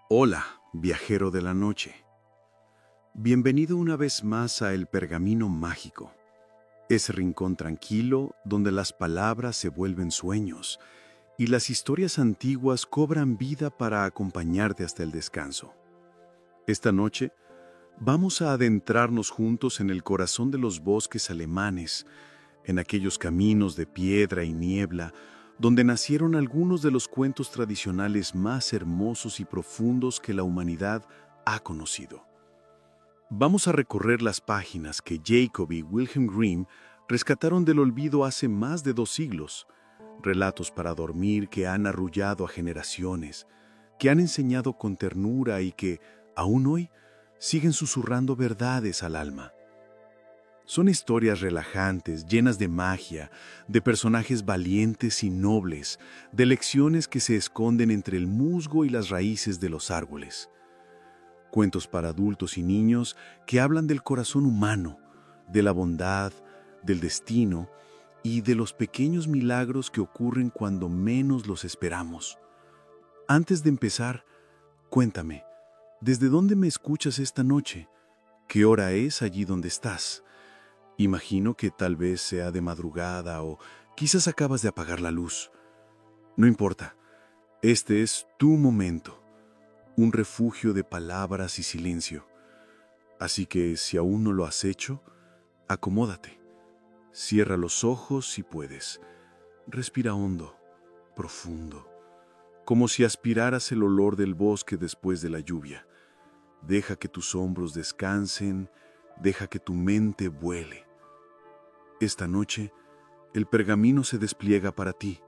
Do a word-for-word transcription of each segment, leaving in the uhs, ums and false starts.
Hola, viajero de la noche. Bienvenido una vez más a El Pergamino Mágico, ese rincón tranquilo donde las palabras se vuelven sueños y las historias antiguas cobran vida para acompañarte hasta el descanso. Esta noche vamos a adentrarnos juntos en el corazón de los bosques alemanes, en aquellos caminos de piedra y niebla donde nacieron algunos de los cuentos tradicionales más hermosos y profundos que la humanidad ha conocido. Vamos a recorrer las páginas que Jacob y Wilhelm Grimm rescataron del olvido hace más de dos siglos, relatos para dormir que han arrullado a generaciones, que han enseñado con ternura y que, aún hoy, siguen susurrando verdades al alma. Son historias relajantes, llenas de magia, de personajes valientes y nobles, de lecciones que se esconden entre el musgo y las raíces de los árboles. Cuentos para adultos y niños que hablan del corazón humano, de la bondad, del destino y de los pequeños milagros que ocurren cuando menos los esperamos. Antes de empezar, cuéntame, ¿desde dónde me escuchas esta noche? ¿Qué hora es allí donde estás? Imagino que tal vez sea de madrugada o quizás acabas de apagar la luz. No importa, este es tu momento, un refugio de palabras y silencio. Así que si aún no lo has hecho, acomódate. Cierra los ojos si puedes. Respira hondo, profundo, como si aspiraras el olor del bosque después de la lluvia. Deja que tus hombros descansen, deja que tu mente vuele. Esta noche, el pergamino se despliega para ti.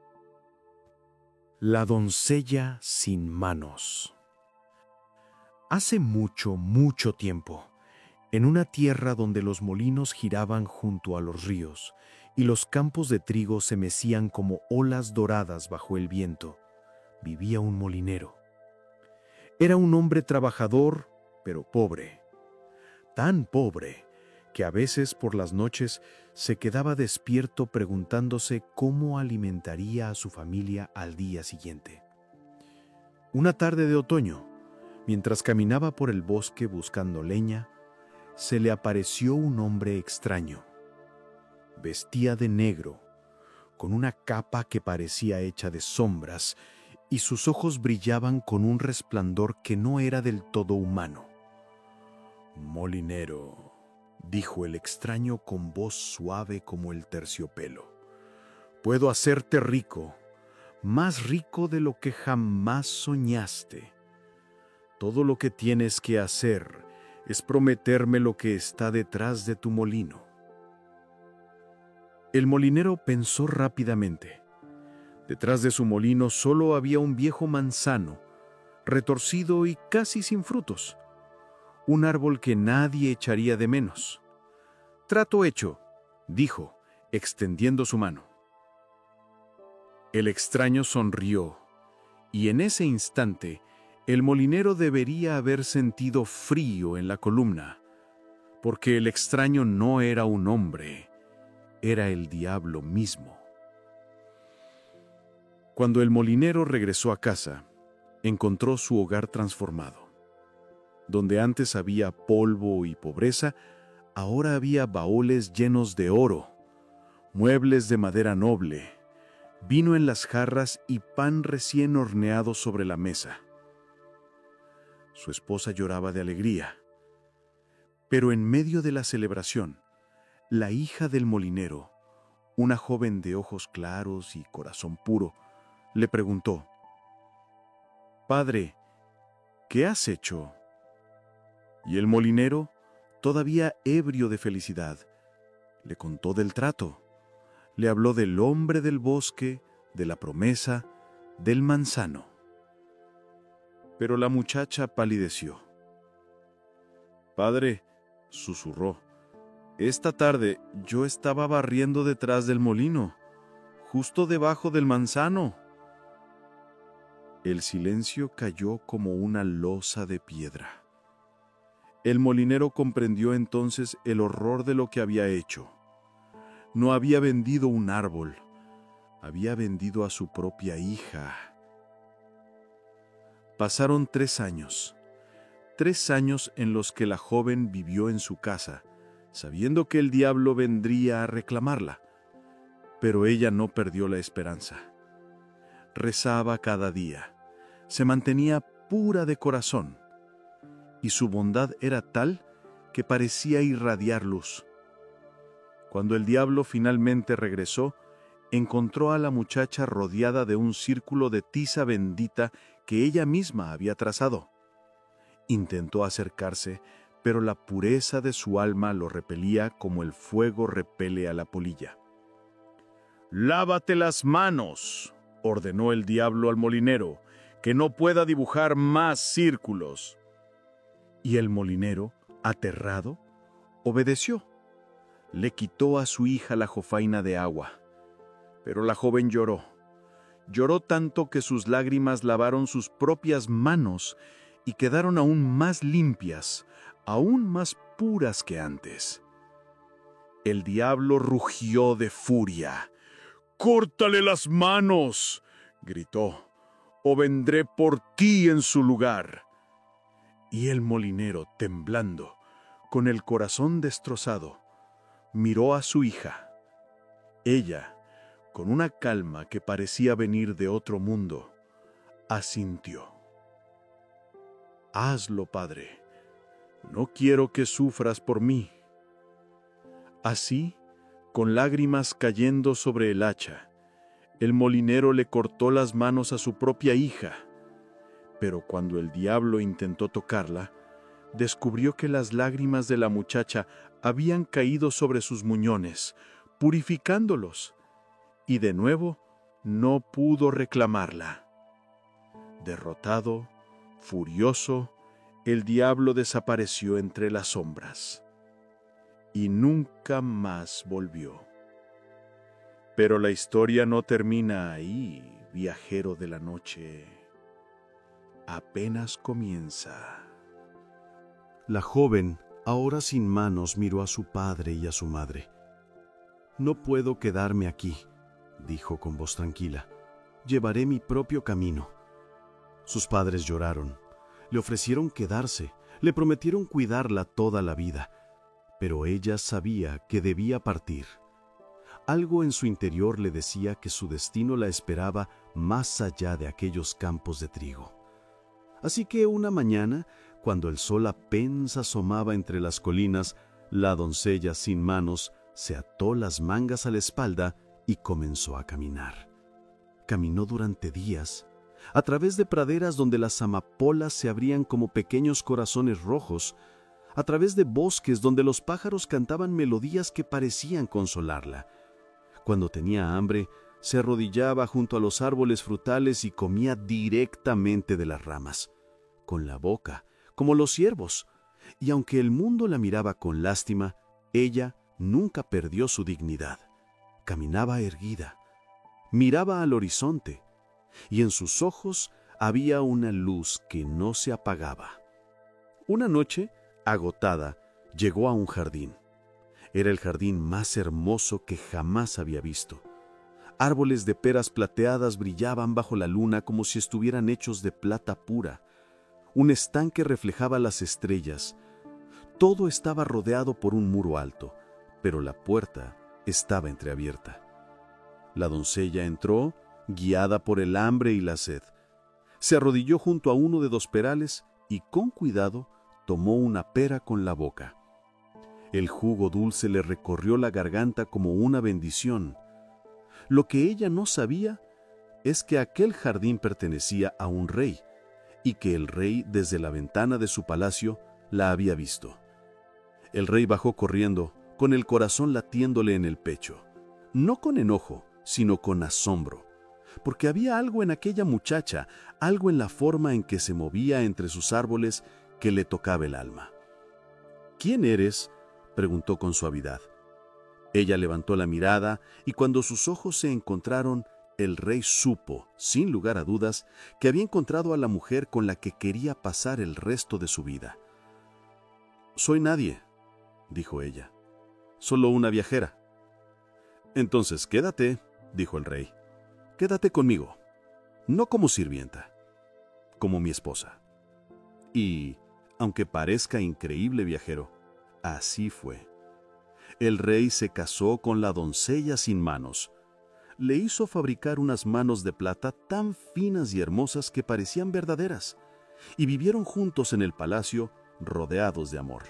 La doncella sin manos. Hace mucho, mucho tiempo, en una tierra donde los molinos giraban junto a los ríos y los campos de trigo se mecían como olas doradas bajo el viento, vivía un molinero. Era un hombre trabajador, pero pobre. Tan pobre que a veces por las noches se quedaba despierto preguntándose cómo alimentaría a su familia al día siguiente. Una tarde de otoño, mientras caminaba por el bosque buscando leña, se le apareció un hombre extraño. Vestía de negro, con una capa que parecía hecha de sombras, y sus ojos brillaban con un resplandor que no era del todo humano. «Molinero», dijo el extraño con voz suave como el terciopelo, «puedo hacerte rico, más rico de lo que jamás soñaste. Todo lo que tienes que hacer es prometerme lo que está detrás de tu molino». El molinero pensó rápidamente. Detrás de su molino solo había un viejo manzano, retorcido y casi sin frutos. Un árbol que nadie echaría de menos. «Trato hecho», dijo, extendiendo su mano. El extraño sonrió, y en ese instante el molinero debería haber sentido frío en la columna, porque el extraño no era un hombre, era el diablo mismo. Cuando el molinero regresó a casa, encontró su hogar transformado. Donde antes había polvo y pobreza, ahora había baúles llenos de oro, muebles de madera noble, vino en las jarras y pan recién horneado sobre la mesa. Su esposa lloraba de alegría. Pero en medio de la celebración, la hija del molinero, una joven de ojos claros y corazón puro, le preguntó: «Padre, ¿qué has hecho?» Y el molinero, todavía ebrio de felicidad, le contó del trato. Le habló del hombre del bosque, de la promesa, del manzano. Pero la muchacha palideció. «Padre», susurró, «esta tarde yo estaba barriendo detrás del molino, justo debajo del manzano». El silencio cayó como una losa de piedra. El molinero comprendió entonces el horror de lo que había hecho. No había vendido un árbol, había vendido a su propia hija. Pasaron tres años. Tres años en los que la joven vivió en su casa, sabiendo que el diablo vendría a reclamarla. Pero ella no perdió la esperanza. Rezaba cada día, se mantenía pura de corazón, y su bondad era tal que parecía irradiar luz. Cuando el diablo finalmente regresó, encontró a la muchacha rodeada de un círculo de tiza bendita que ella misma había trazado. Intentó acercarse, pero la pureza de su alma lo repelía como el fuego repele a la polilla. «Lávate las manos», ordenó el diablo al molinero, «que no pueda dibujar más círculos». Y el molinero, aterrado, obedeció. Le quitó a su hija la jofaina de agua. Pero la joven lloró. Lloró tanto que sus lágrimas lavaron sus propias manos y quedaron aún más limpias, aún más puras que antes. El diablo rugió de furia. «¡Córtale las manos!», gritó, «o vendré por ti en su lugar». Y el molinero, temblando, con el corazón destrozado, miró a su hija. Ella, con una calma que parecía venir de otro mundo, asintió. «Hazlo, padre. No quiero que sufras por mí». Así, con lágrimas cayendo sobre el hacha, el molinero le cortó las manos a su propia hija. Pero cuando el diablo intentó tocarla, descubrió que las lágrimas de la muchacha habían caído sobre sus muñones, purificándolos, y de nuevo no pudo reclamarla. Derrotado, furioso, el diablo desapareció entre las sombras y nunca más volvió. Pero la historia no termina ahí, viajero de la noche. Apenas comienza. La joven, ahora sin manos, miró a su padre y a su madre. «No puedo quedarme aquí», dijo con voz tranquila. «Llevaré mi propio camino». Sus padres lloraron. Le ofrecieron quedarse, le prometieron cuidarla toda la vida, pero ella sabía que debía partir. Algo en su interior le decía que su destino la esperaba más allá de aquellos campos de trigo. Así que una mañana, cuando el sol apenas asomaba entre las colinas, la doncella sin manos se ató las mangas a la espalda y comenzó a caminar. Caminó durante días, a través de praderas donde las amapolas se abrían como pequeños corazones rojos, a través de bosques donde los pájaros cantaban melodías que parecían consolarla. Cuando tenía hambre, se arrodillaba junto a los árboles frutales y comía directamente de las ramas, con la boca, como los ciervos. Y aunque el mundo la miraba con lástima, ella nunca perdió su dignidad. Caminaba erguida, miraba al horizonte, y en sus ojos había una luz que no se apagaba. Una noche, agotada, llegó a un jardín. Era el jardín más hermoso que jamás había visto. Árboles de peras plateadas brillaban bajo la luna como si estuvieran hechos de plata pura. Un estanque reflejaba las estrellas. Todo estaba rodeado por un muro alto, pero la puerta estaba entreabierta. La doncella entró, guiada por el hambre y la sed. Se arrodilló junto a uno de dos perales y con cuidado tomó una pera con la boca. El jugo dulce le recorrió la garganta como una bendición. Lo que ella no sabía es que aquel jardín pertenecía a un rey y que el rey desde la ventana de su palacio la había visto. El rey bajó corriendo, con el corazón latiéndole en el pecho, no con enojo, sino con asombro, porque había algo en aquella muchacha, algo en la forma en que se movía entre sus árboles que le tocaba el alma. «¿Quién eres?», preguntó con suavidad. Ella levantó la mirada y cuando sus ojos se encontraron, el rey supo, sin lugar a dudas, que había encontrado a la mujer con la que quería pasar el resto de su vida. «Soy nadie», dijo ella, «solo una viajera». «Entonces quédate», dijo el rey, «quédate conmigo, no como sirvienta, como mi esposa. Y, aunque parezca increíble, viajero, así fue. El rey se casó con la doncella sin manos. Le hizo fabricar unas manos de plata tan finas y hermosas que parecían verdaderas, y vivieron juntos en el palacio rodeados de amor.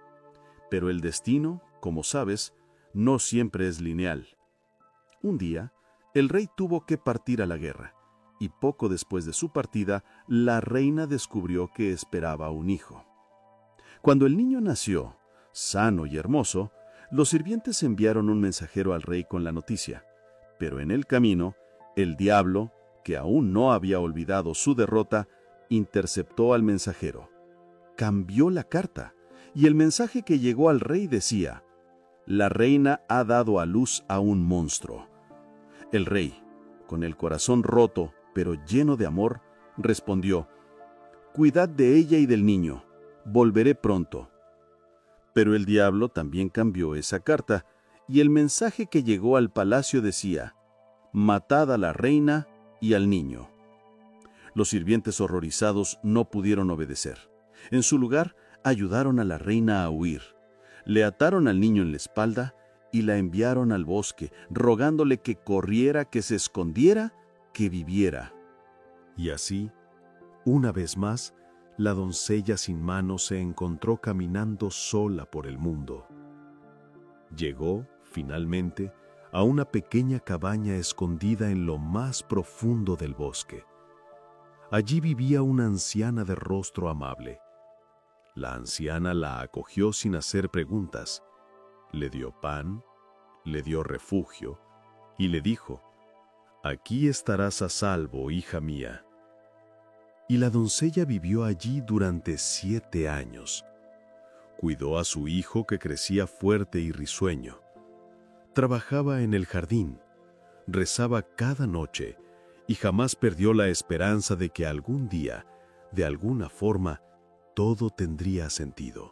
Pero el destino, como sabes, no siempre es lineal. Un día, el rey tuvo que partir a la guerra, y poco después de su partida, la reina descubrió que esperaba un hijo. Cuando el niño nació, sano y hermoso, los sirvientes enviaron un mensajero al rey con la noticia, pero en el camino, el diablo, que aún no había olvidado su derrota, interceptó al mensajero. Cambió la carta, y el mensaje que llegó al rey decía: «La reina ha dado a luz a un monstruo». El rey, con el corazón roto, pero lleno de amor, respondió: «Cuidad de ella y del niño, volveré pronto». Pero el diablo también cambió esa carta, y el mensaje que llegó al palacio decía: «Matad a la reina y al niño». Los sirvientes horrorizados no pudieron obedecer. En su lugar, ayudaron a la reina a huir. Le ataron al niño en la espalda y la enviaron al bosque, rogándole que corriera, que se escondiera, que viviera. Y así, una vez más, la doncella sin manos se encontró caminando sola por el mundo. Llegó, finalmente, a una pequeña cabaña escondida en lo más profundo del bosque. Allí vivía una anciana de rostro amable. La anciana la acogió sin hacer preguntas. Le dio pan, le dio refugio y le dijo: «Aquí estarás a salvo, hija mía». Y la doncella vivió allí durante siete años. Cuidó a su hijo, que crecía fuerte y risueño. Trabajaba en el jardín, rezaba cada noche y jamás perdió la esperanza de que algún día, de alguna forma, todo tendría sentido.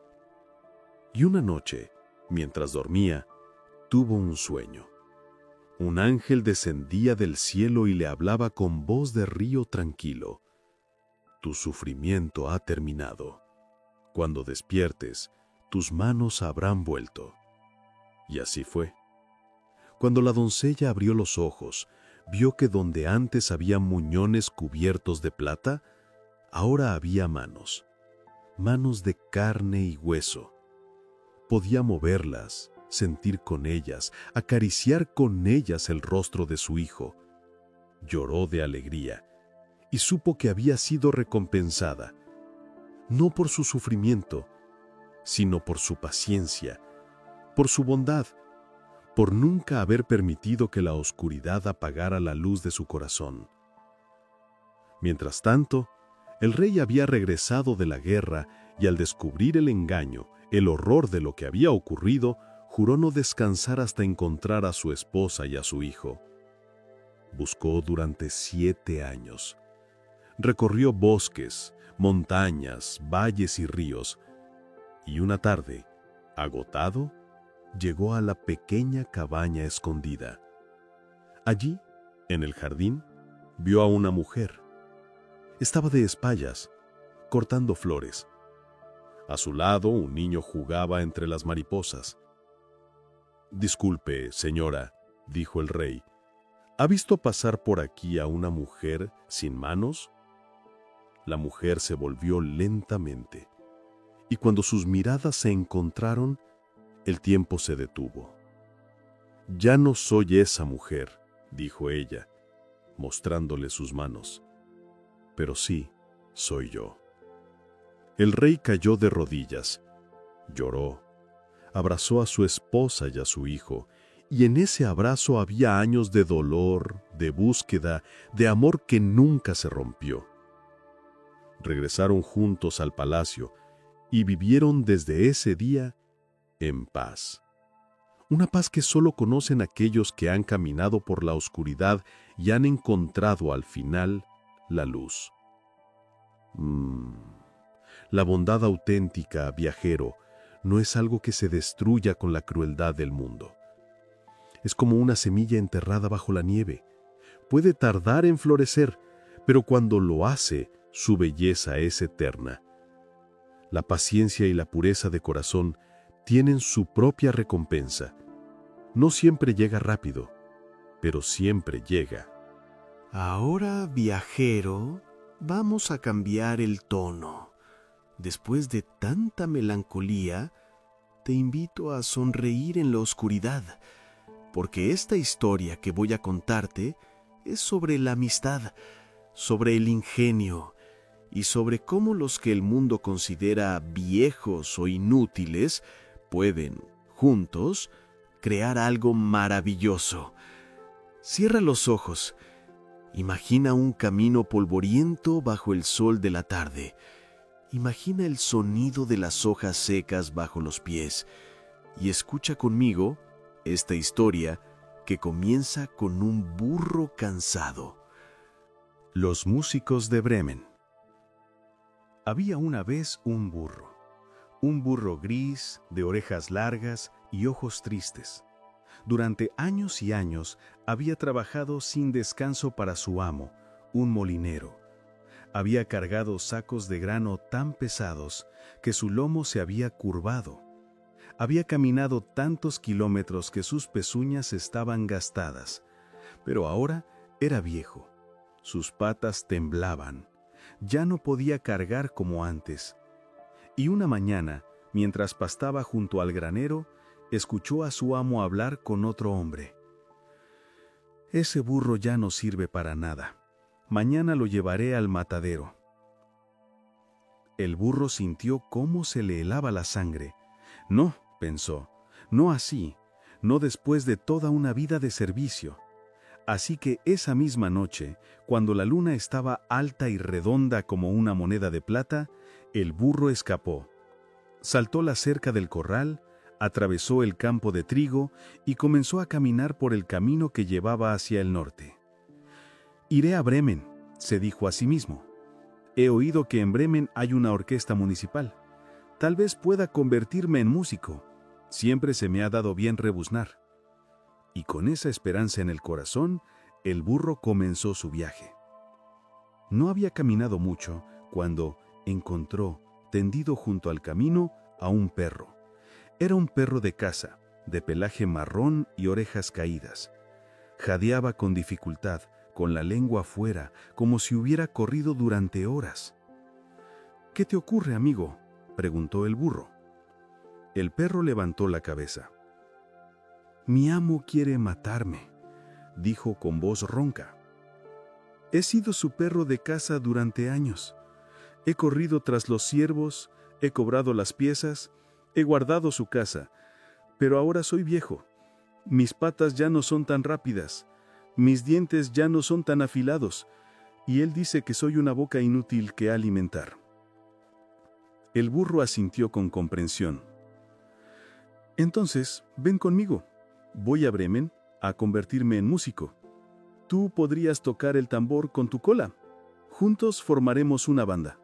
Y una noche, mientras dormía, tuvo un sueño. Un ángel descendía del cielo y le hablaba con voz de río tranquilo: «Tu sufrimiento ha terminado. Cuando despiertes, tus manos habrán vuelto». Y así fue. Cuando la doncella abrió los ojos, vio que donde antes había muñones cubiertos de plata, ahora había manos, manos de carne y hueso. Podía moverlas, sentir con ellas, acariciar con ellas el rostro de su hijo. Lloró de alegría y supo que había sido recompensada, no por su sufrimiento, sino por su paciencia, por su bondad, por nunca haber permitido que la oscuridad apagara la luz de su corazón. Mientras tanto, el rey había regresado de la guerra y, al descubrir el engaño, el horror de lo que había ocurrido, juró no descansar hasta encontrar a su esposa y a su hijo. Buscó durante siete años. Recorrió bosques, montañas, valles y ríos, y una tarde, agotado, llegó a la pequeña cabaña escondida. Allí, en el jardín, vio a una mujer. Estaba de espaldas, cortando flores. A su lado, un niño jugaba entre las mariposas. «Disculpe, señora», dijo el rey, «¿ha visto pasar por aquí a una mujer sin manos?». La mujer se volvió lentamente, y cuando sus miradas se encontraron, el tiempo se detuvo. «Ya no soy esa mujer», dijo ella, mostrándole sus manos, «pero sí, soy yo». El rey cayó de rodillas, lloró, abrazó a su esposa y a su hijo, y en ese abrazo había años de dolor, de búsqueda, de amor que nunca se rompió. Regresaron juntos al palacio y vivieron desde ese día en paz. Una paz que solo conocen aquellos que han caminado por la oscuridad y han encontrado al final la luz. Mm. La bondad auténtica, viajero, no es algo que se destruya con la crueldad del mundo. Es como una semilla enterrada bajo la nieve. Puede tardar en florecer, pero cuando lo hace, Su belleza es eterna. La paciencia y la pureza de corazón tienen su propia recompensa. No siempre llega rápido, pero siempre llega. Ahora, viajero, vamos a cambiar el tono. Después de tanta melancolía, te invito a sonreír en la oscuridad, porque esta historia que voy a contarte es sobre la amistad, sobre el ingenio y sobre cómo los que el mundo considera viejos o inútiles pueden, juntos, crear algo maravilloso. Cierra los ojos. Imagina un camino polvoriento bajo el sol de la tarde. Imagina el sonido de las hojas secas bajo los pies y escucha conmigo esta historia que comienza con un burro cansado. Los músicos de Bremen. Había una vez un burro, un burro gris, de orejas largas y ojos tristes. Durante años y años había trabajado sin descanso para su amo, un molinero. Había cargado sacos de grano tan pesados que su lomo se había curvado. Había caminado tantos kilómetros que sus pezuñas estaban gastadas, pero ahora era viejo. Sus patas temblaban. Ya no podía cargar como antes. Y una mañana, mientras pastaba junto al granero, escuchó a su amo hablar con otro hombre. «Ese burro ya no sirve para nada. Mañana lo llevaré al matadero». El burro sintió cómo se le helaba la sangre. «No», pensó, «no así, no después de toda una vida de servicio». Así que esa misma noche, cuando la luna estaba alta y redonda como una moneda de plata, el burro escapó. Saltó la cerca del corral, atravesó el campo de trigo y comenzó a caminar por el camino que llevaba hacia el norte. «Iré a Bremen», se dijo a sí mismo. «He oído que en Bremen hay una orquesta municipal. Tal vez pueda convertirme en músico. Siempre se me ha dado bien rebuznar». Y con esa esperanza en el corazón, el burro comenzó su viaje. No había caminado mucho cuando encontró, tendido junto al camino, a un perro. Era un perro de caza, de pelaje marrón y orejas caídas. Jadeaba con dificultad, con la lengua afuera, como si hubiera corrido durante horas. «¿Qué te ocurre, amigo?», preguntó el burro. El perro levantó la cabeza. «Mi amo quiere matarme», dijo con voz ronca. «He sido su perro de caza durante años. He corrido tras los ciervos, he cobrado las piezas, he guardado su casa, pero ahora soy viejo. Mis patas ya no son tan rápidas, mis dientes ya no son tan afilados, y él dice que soy una boca inútil que alimentar». El burro asintió con comprensión. «Entonces, ven conmigo. Voy a Bremen a convertirme en músico. Tú podrías tocar el tambor con tu cola. Juntos formaremos una banda».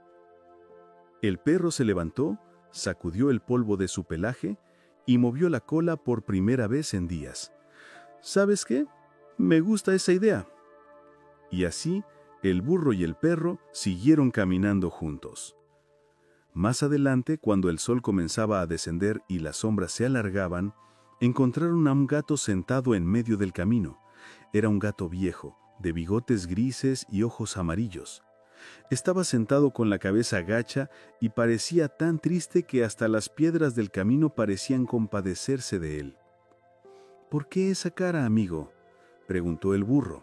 El perro se levantó, sacudió el polvo de su pelaje y movió la cola por primera vez en días. «¿Sabes qué? Me gusta esa idea». Y así, el burro y el perro siguieron caminando juntos. Más adelante, cuando el sol comenzaba a descender y las sombras se alargaban, encontraron a un gato sentado en medio del camino. Era un gato viejo, de bigotes grises y ojos amarillos. Estaba sentado con la cabeza gacha y parecía tan triste que hasta las piedras del camino parecían compadecerse de él. «¿Por qué esa cara, amigo?», preguntó el burro.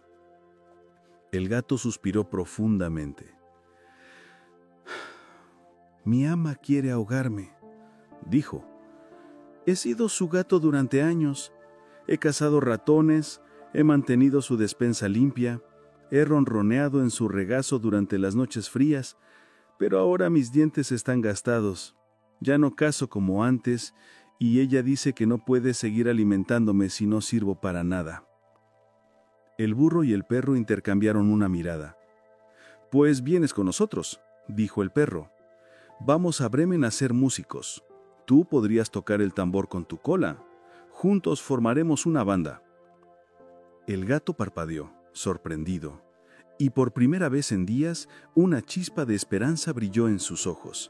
El gato suspiró profundamente. «Mi ama quiere ahogarme», dijo. «He sido su gato durante años. He cazado ratones, he mantenido su despensa limpia, he ronroneado en su regazo durante las noches frías, pero ahora mis dientes están gastados. Ya no cazo como antes, y ella dice que no puede seguir alimentándome si no sirvo para nada». El burro y el perro intercambiaron una mirada. «Pues vienes con nosotros», dijo el perro. «Vamos a Bremen a ser músicos. Tú podrías tocar el tambor con tu cola. Juntos formaremos una banda». El gato parpadeó, sorprendido. Y por primera vez en días, una chispa de esperanza brilló en sus ojos.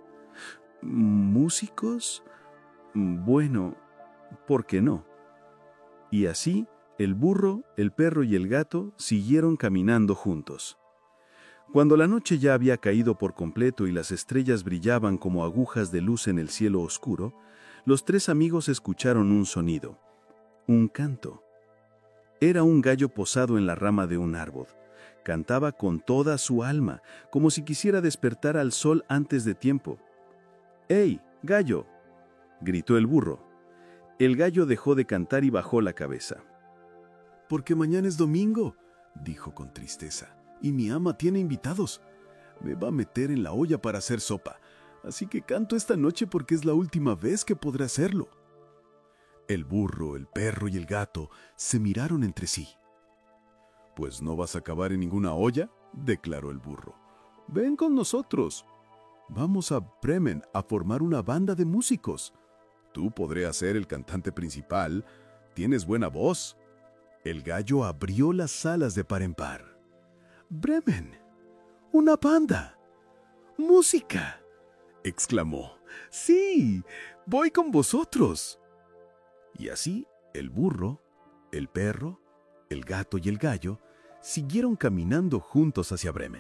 ¿Músicos? Bueno, ¿por qué no? Y así, el burro, el perro y el gato siguieron caminando juntos. Cuando la noche ya había caído por completo y las estrellas brillaban como agujas de luz en el cielo oscuro, los tres amigos escucharon un sonido, un canto. Era un gallo posado en la rama de un árbol. Cantaba con toda su alma, como si quisiera despertar al sol antes de tiempo. ¡Ey, gallo!, gritó el burro. El gallo dejó de cantar y bajó la cabeza. «Porque mañana es domingo», dijo con tristeza, «y mi ama tiene invitados. Me va a meter en la olla para hacer sopa, así que canto esta noche porque es la última vez que podré hacerlo». El burro, el perro y el gato se miraron entre sí. «Pues no vas a acabar en ninguna olla», declaró el burro. «Ven con nosotros. Vamos a Bremen a formar una banda de músicos. Tú podrías ser el cantante principal. Tienes buena voz». El gallo abrió las alas de par en par. «¡Bremen! ¡Una banda! ¡Música!», exclamó. «¡Sí! ¡Voy con vosotros!». Y así, el burro, el perro, el gato y el gallo siguieron caminando juntos hacia Bremen.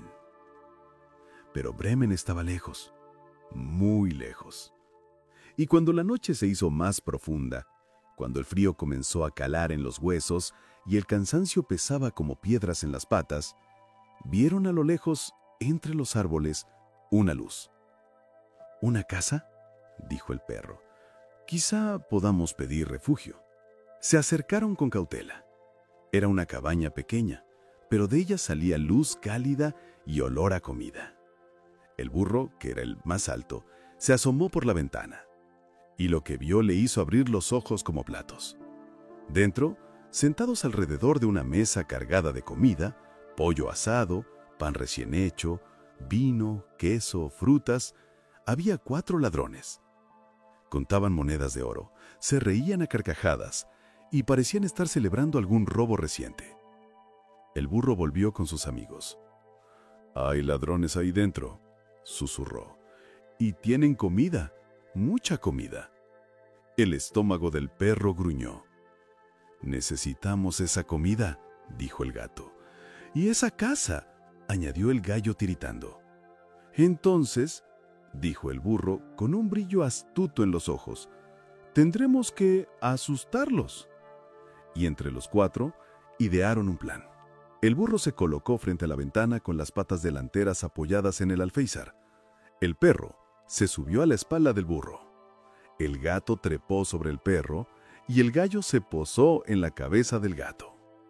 Pero Bremen estaba lejos, muy lejos. Y cuando la noche se hizo más profunda, cuando el frío comenzó a calar en los huesos y el cansancio pesaba como piedras en las patas, vieron a lo lejos, entre los árboles, una luz. «¿Una casa?», dijo el perro. «Quizá podamos pedir refugio». Se acercaron con cautela. Era una cabaña pequeña, pero de ella salía luz cálida y olor a comida. El burro, que era el más alto, se asomó por la ventana, y lo que vio le hizo abrir los ojos como platos. Dentro, sentados alrededor de una mesa cargada de comida, pollo asado, pan recién hecho, vino, queso, frutas, había cuatro ladrones. Contaban monedas de oro, se reían a carcajadas y parecían estar celebrando algún robo reciente. El burro volvió con sus amigos. «Hay ladrones ahí dentro», susurró. «Y tienen comida, mucha comida». El estómago del perro gruñó. «Necesitamos esa comida», dijo el gato. «Y esa casa», añadió el gallo tiritando. «Entonces», dijo el burro con un brillo astuto en los ojos, «tendremos que asustarlos». Y entre los cuatro idearon un plan. El burro se colocó frente a la ventana con las patas delanteras apoyadas en el alféizar. El perro se subió a la espalda del burro. El gato trepó sobre el perro y el gallo se posó en la cabeza del gato.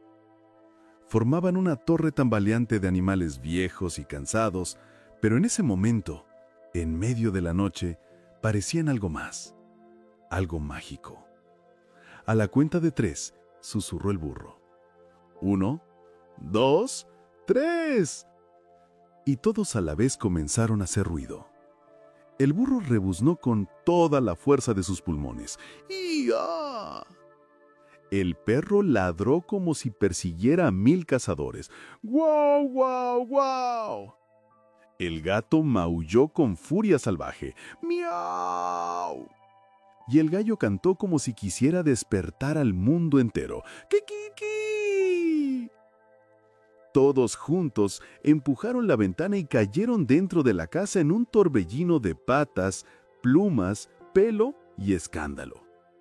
Formaban una torre tambaleante de animales viejos y cansados, pero en ese momento, en medio de la noche, parecían algo más, algo mágico. A la cuenta de tres, susurró el burro. «Uno, dos, tres». Y todos a la vez comenzaron a hacer ruido. El burro rebuznó con toda la fuerza de sus pulmones. ¡Ya! El perro ladró como si persiguiera a mil cazadores. ¡Guau, guau, guau! El gato maulló con furia salvaje. ¡Miau! Y el gallo cantó como si quisiera despertar al mundo entero. ¡Ki-ki-ki! Todos juntos empujaron la ventana y cayeron dentro de la casa en un torbellino de patas, plumas, pelo y escándalo.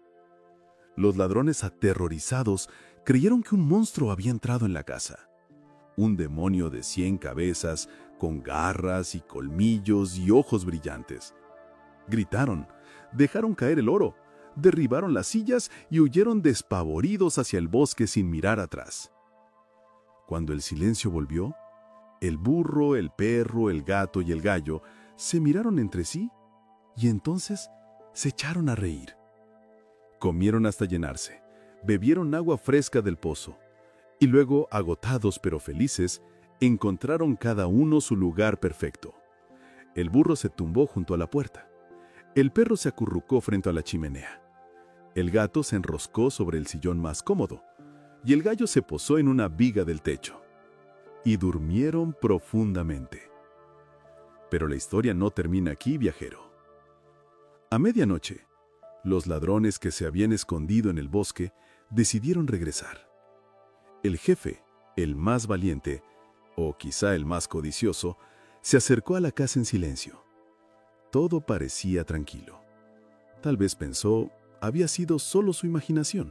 Los ladrones aterrorizados creyeron que un monstruo había entrado en la casa. Un demonio de cien cabezas, con garras y colmillos y ojos brillantes. Gritaron, dejaron caer el oro, derribaron las sillas y huyeron despavoridos hacia el bosque sin mirar atrás. Cuando el silencio volvió, el burro, el perro, el gato y el gallo se miraron entre sí y entonces se echaron a reír. Comieron hasta llenarse, bebieron agua fresca del pozo y luego, agotados pero felices, encontraron cada uno su lugar perfecto. El burro se tumbó junto a la puerta. El perro se acurrucó frente a la chimenea. El gato se enroscó sobre el sillón más cómodo y el gallo se posó en una viga del techo. y durmieron profundamente. Pero la historia no termina aquí, viajero. A medianoche, los ladrones que se habían escondido en el bosque decidieron regresar. El jefe, el más valiente, o quizá el más codicioso, se acercó a la casa en silencio. Todo parecía tranquilo. Tal vez pensó, había sido solo su imaginación.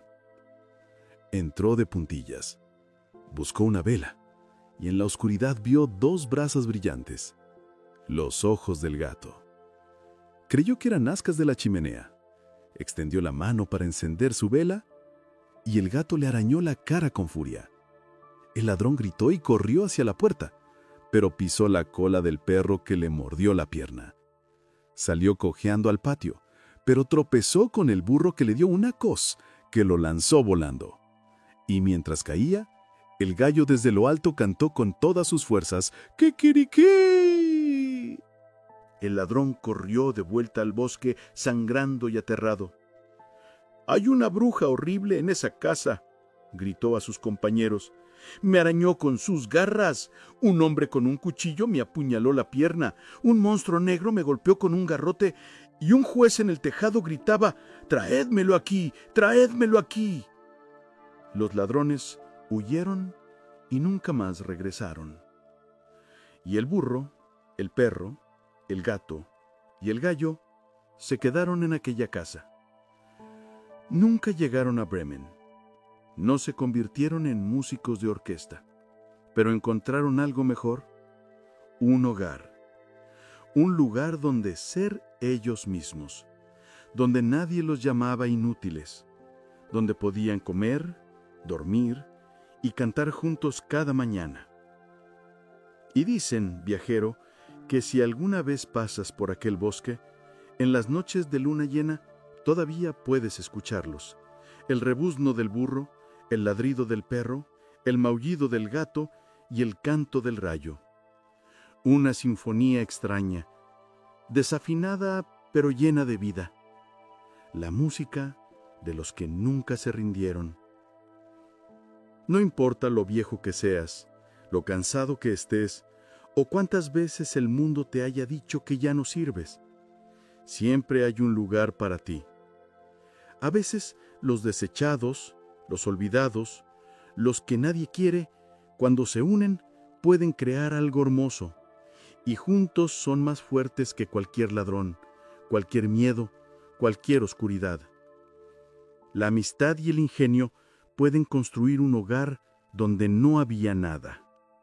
Entró de puntillas, buscó una vela, y en la oscuridad vio dos brasas brillantes, los ojos del gato. Creyó que eran ascas de la chimenea. Extendió la mano para encender su vela, y el gato le arañó la cara con furia. El ladrón gritó y corrió hacia la puerta, pero pisó la cola del perro que le mordió la pierna. Salió cojeando al patio, pero tropezó con el burro que le dio una cos que lo lanzó volando. Y mientras caía, el gallo desde lo alto cantó con todas sus fuerzas ¡Kikiriki! El ladrón corrió de vuelta al bosque, sangrando y aterrado. «¡Hay una bruja horrible en esa casa!», gritó a sus compañeros. «Me arañó con sus garras. Un hombre con un cuchillo me apuñaló la pierna. Un monstruo negro me golpeó con un garrote y un juez en el tejado gritaba: ¡Traédmelo aquí! ¡Traédmelo aquí!». Los ladrones huyeron y nunca más regresaron. Y el burro, el perro, el gato y el gallo se quedaron en aquella casa. Nunca llegaron a Bremen. No se convirtieron en músicos de orquesta, pero encontraron algo mejor: un hogar. Un lugar donde ser ellos mismos, donde nadie los llamaba inútiles, donde podían comer, dormir y cantar juntos cada mañana. Y dicen, viajero, que si alguna vez pasas por aquel bosque, en las noches de luna llena todavía puedes escucharlos: el rebuzno del burro, el ladrido del perro, el maullido del gato y el canto del rayo. Una sinfonía extraña, desafinada pero llena de vida. La música de los que nunca se rindieron. No importa lo viejo que seas, lo cansado que estés, o cuántas veces el mundo te haya dicho que ya no sirves, siempre hay un lugar para ti. A veces los desechados, los olvidados, los que nadie quiere, cuando se unen, pueden crear algo hermoso, y juntos son más fuertes que cualquier ladrón, cualquier miedo, cualquier oscuridad. La amistad y el ingenio pueden construir un hogar donde no había nada.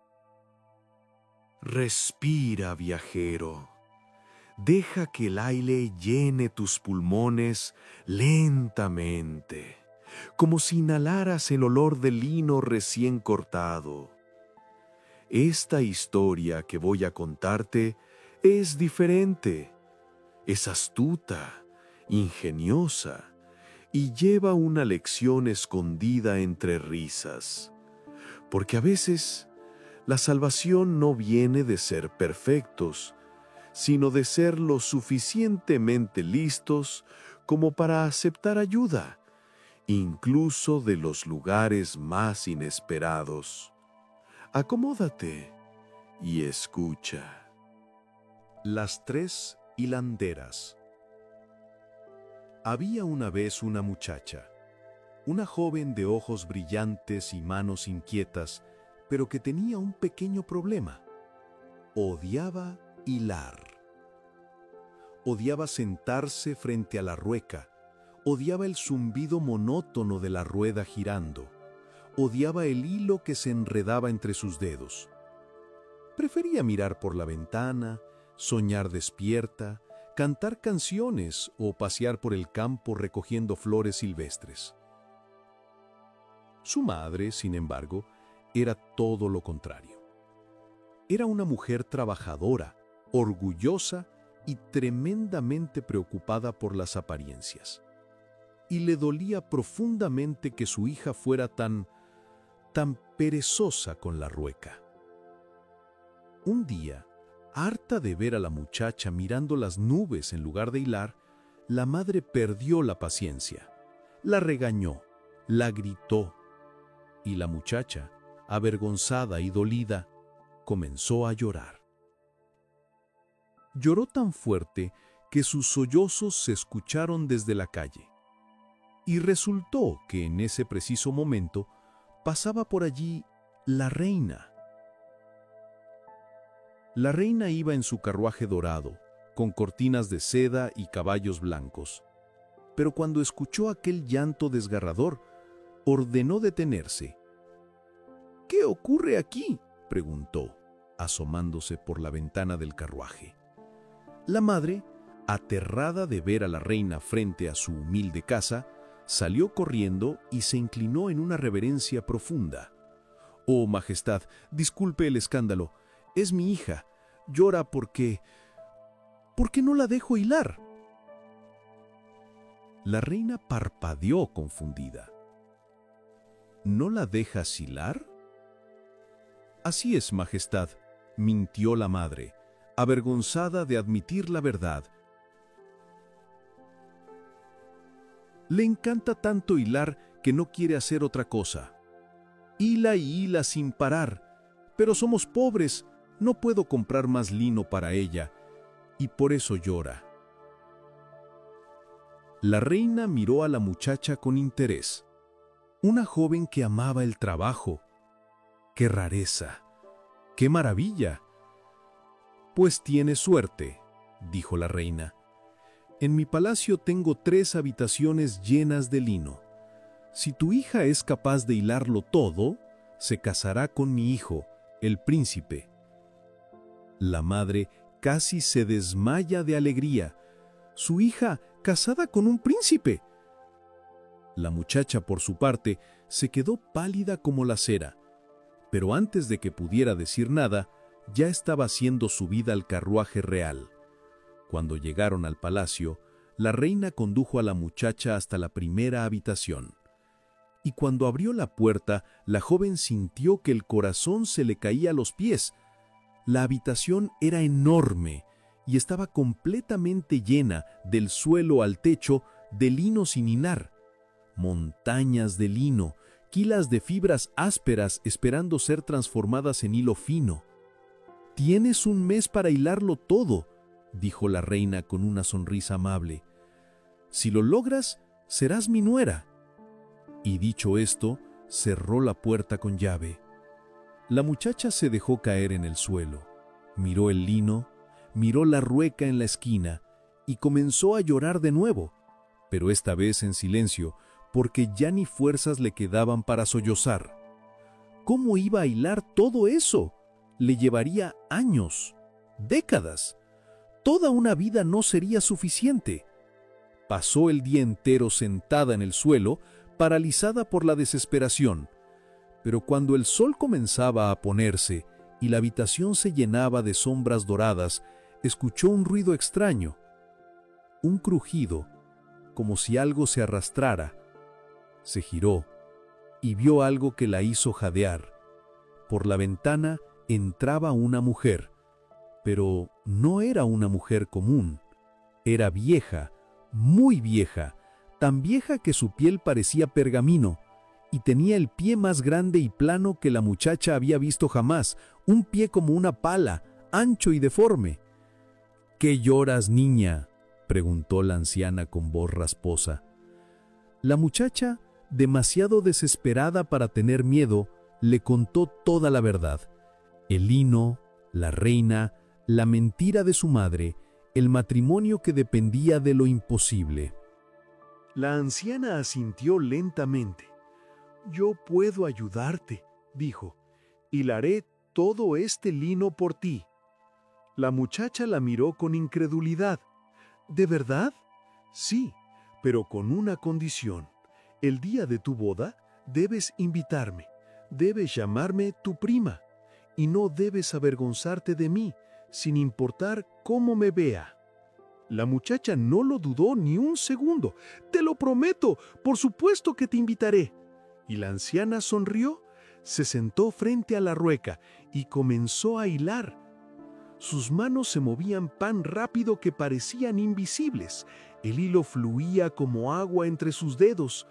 Respira, viajero. Deja que el aire llene tus pulmones lentamente, como si inhalaras el olor del lino recién cortado. Esta historia que voy a contarte es diferente, es astuta, ingeniosa, y lleva una lección escondida entre risas. Porque a veces la salvación no viene de ser perfectos, sino de ser lo suficientemente listos como para aceptar ayuda, incluso de los lugares más inesperados. Acomódate y escucha. Las tres hilanderas. Había una vez una muchacha, una joven de ojos brillantes y manos inquietas, pero que tenía un pequeño problema. Odiaba hilar. Odiaba sentarse frente a la rueca, odiaba el zumbido monótono de la rueda girando, odiaba el hilo que se enredaba entre sus dedos. Prefería mirar por la ventana, soñar despierta, cantar canciones o pasear por el campo recogiendo flores silvestres. Su madre, sin embargo, era todo lo contrario. Era una mujer trabajadora, orgullosa y tremendamente preocupada por las apariencias. Y le dolía profundamente que su hija fuera tan, tan perezosa con la rueca. Un día, harta de ver a la muchacha mirando las nubes en lugar de hilar, la madre perdió la paciencia. La regañó, la gritó, y la muchacha, avergonzada y dolida, comenzó a llorar. Lloró tan fuerte que sus sollozos se escucharon desde la calle. Y resultó que en ese preciso momento pasaba por allí la reina. La reina iba en su carruaje dorado, con cortinas de seda y caballos blancos. Pero cuando escuchó aquel llanto desgarrador, ordenó detenerse. «¿Qué ocurre aquí?», preguntó, asomándose por la ventana del carruaje. La madre, aterrada de ver a la reina frente a su humilde casa, salió corriendo y se inclinó en una reverencia profunda. «Oh, Majestad, disculpe el escándalo. Es mi hija. Llora porque... porque no la dejo hilar». La reina parpadeó confundida. «¿No la dejas hilar?». «Así es, Majestad», mintió la madre, avergonzada de admitir la verdad. «Le encanta tanto hilar que no quiere hacer otra cosa. Hila y hila sin parar, pero somos pobres, no puedo comprar más lino para ella, y por eso llora». La reina miró a la muchacha con interés. Una joven que amaba el trabajo. ¡Qué rareza! ¡Qué maravilla! «Pues tiene suerte», dijo la reina. «En mi palacio tengo tres habitaciones llenas de lino. Si tu hija es capaz de hilarlo todo, se casará con mi hijo, el príncipe». La madre casi se desmaya de alegría. «¿Su hija casada con un príncipe?». La muchacha, por su parte, se quedó pálida como la cera, pero antes de que pudiera decir nada, ya estaba siendo subida al carruaje real. Cuando llegaron al palacio, la reina condujo a la muchacha hasta la primera habitación. Y cuando abrió la puerta, la joven sintió que el corazón se le caía a los pies. La habitación era enorme y estaba completamente llena, del suelo al techo, de lino sin hilar. Montañas de lino, quilas de fibras ásperas esperando ser transformadas en hilo fino. «Tienes un mes para hilarlo todo», dijo la reina con una sonrisa amable. «Si lo logras, serás mi nuera». Y dicho esto, cerró la puerta con llave. La muchacha se dejó caer en el suelo, miró el lino, miró la rueca en la esquina y comenzó a llorar de nuevo, pero esta vez en silencio, porque ya ni fuerzas le quedaban para sollozar. ¿Cómo iba a hilar todo eso? Le llevaría años, décadas. Toda una vida no sería suficiente. Pasó el día entero sentada en el suelo, paralizada por la desesperación. Pero cuando el sol comenzaba a ponerse y la habitación se llenaba de sombras doradas, escuchó un ruido extraño, un crujido, como si algo se arrastrara. Se giró y vio algo que la hizo jadear. Por la ventana entraba una mujer, pero no era una mujer común. Era vieja, muy vieja, tan vieja que su piel parecía pergamino, y tenía el pie más grande y plano que la muchacha había visto jamás, un pie como una pala, ancho y deforme. «¿Qué lloras, niña?», preguntó la anciana con voz rasposa. La muchacha, demasiado desesperada para tener miedo, le contó toda la verdad. El lino, la reina, la mentira de su madre, el matrimonio que dependía de lo imposible. La anciana asintió lentamente. «Yo puedo ayudarte», dijo. «Hilaré todo este lino por ti». La muchacha la miró con incredulidad. «¿De verdad?». «Sí, pero con una condición. El día de tu boda debes invitarme, debes llamarme tu prima, y no debes avergonzarte de mí, sin importar cómo me vea». La muchacha no lo dudó ni un segundo. «Te lo prometo, por supuesto que te invitaré». Y la anciana sonrió, se sentó frente a la rueca y comenzó a hilar. Sus manos se movían tan rápido que parecían invisibles. El hilo fluía como agua entre sus dedos.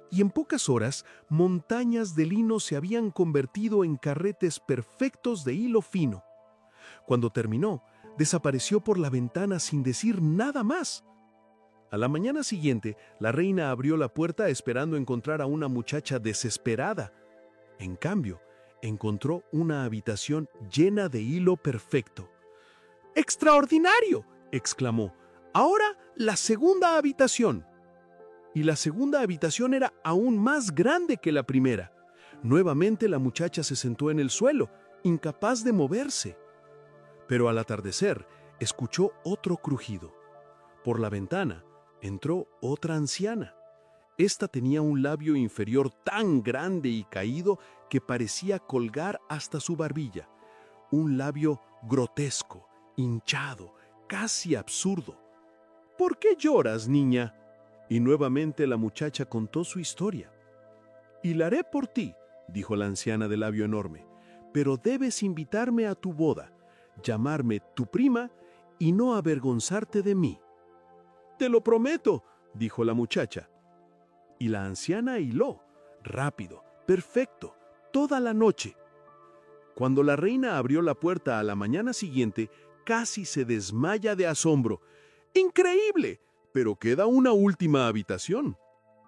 y en pocas horas montañas de lino se habían convertido en carretes perfectos de hilo fino. Cuando terminó, desapareció por la ventana sin decir nada más. A la mañana siguiente, la reina abrió la puerta esperando encontrar a una muchacha desesperada. En cambio, encontró una habitación llena de hilo perfecto. ¡Extraordinario!, exclamó. ¡Ahora la segunda habitación! Y la segunda habitación era aún más grande que la primera. Nuevamente la muchacha se sentó en el suelo, incapaz de moverse. Pero al atardecer, escuchó otro crujido. Por la ventana entró otra anciana. Esta tenía un labio inferior tan grande y caído que parecía colgar hasta su barbilla. Un labio grotesco, hinchado, casi absurdo. ¿Por qué lloras, niña? Y nuevamente la muchacha contó su historia. «Hilaré por ti», dijo la anciana de labio enorme, «pero debes invitarme a tu boda, llamarme tu prima y no avergonzarte de mí». «Te lo prometo», dijo la muchacha. Y la anciana hiló, rápido, perfecto, toda la noche. Cuando la reina abrió la puerta a la mañana siguiente, casi se desmaya de asombro. ¡Increíble! Pero queda una última habitación.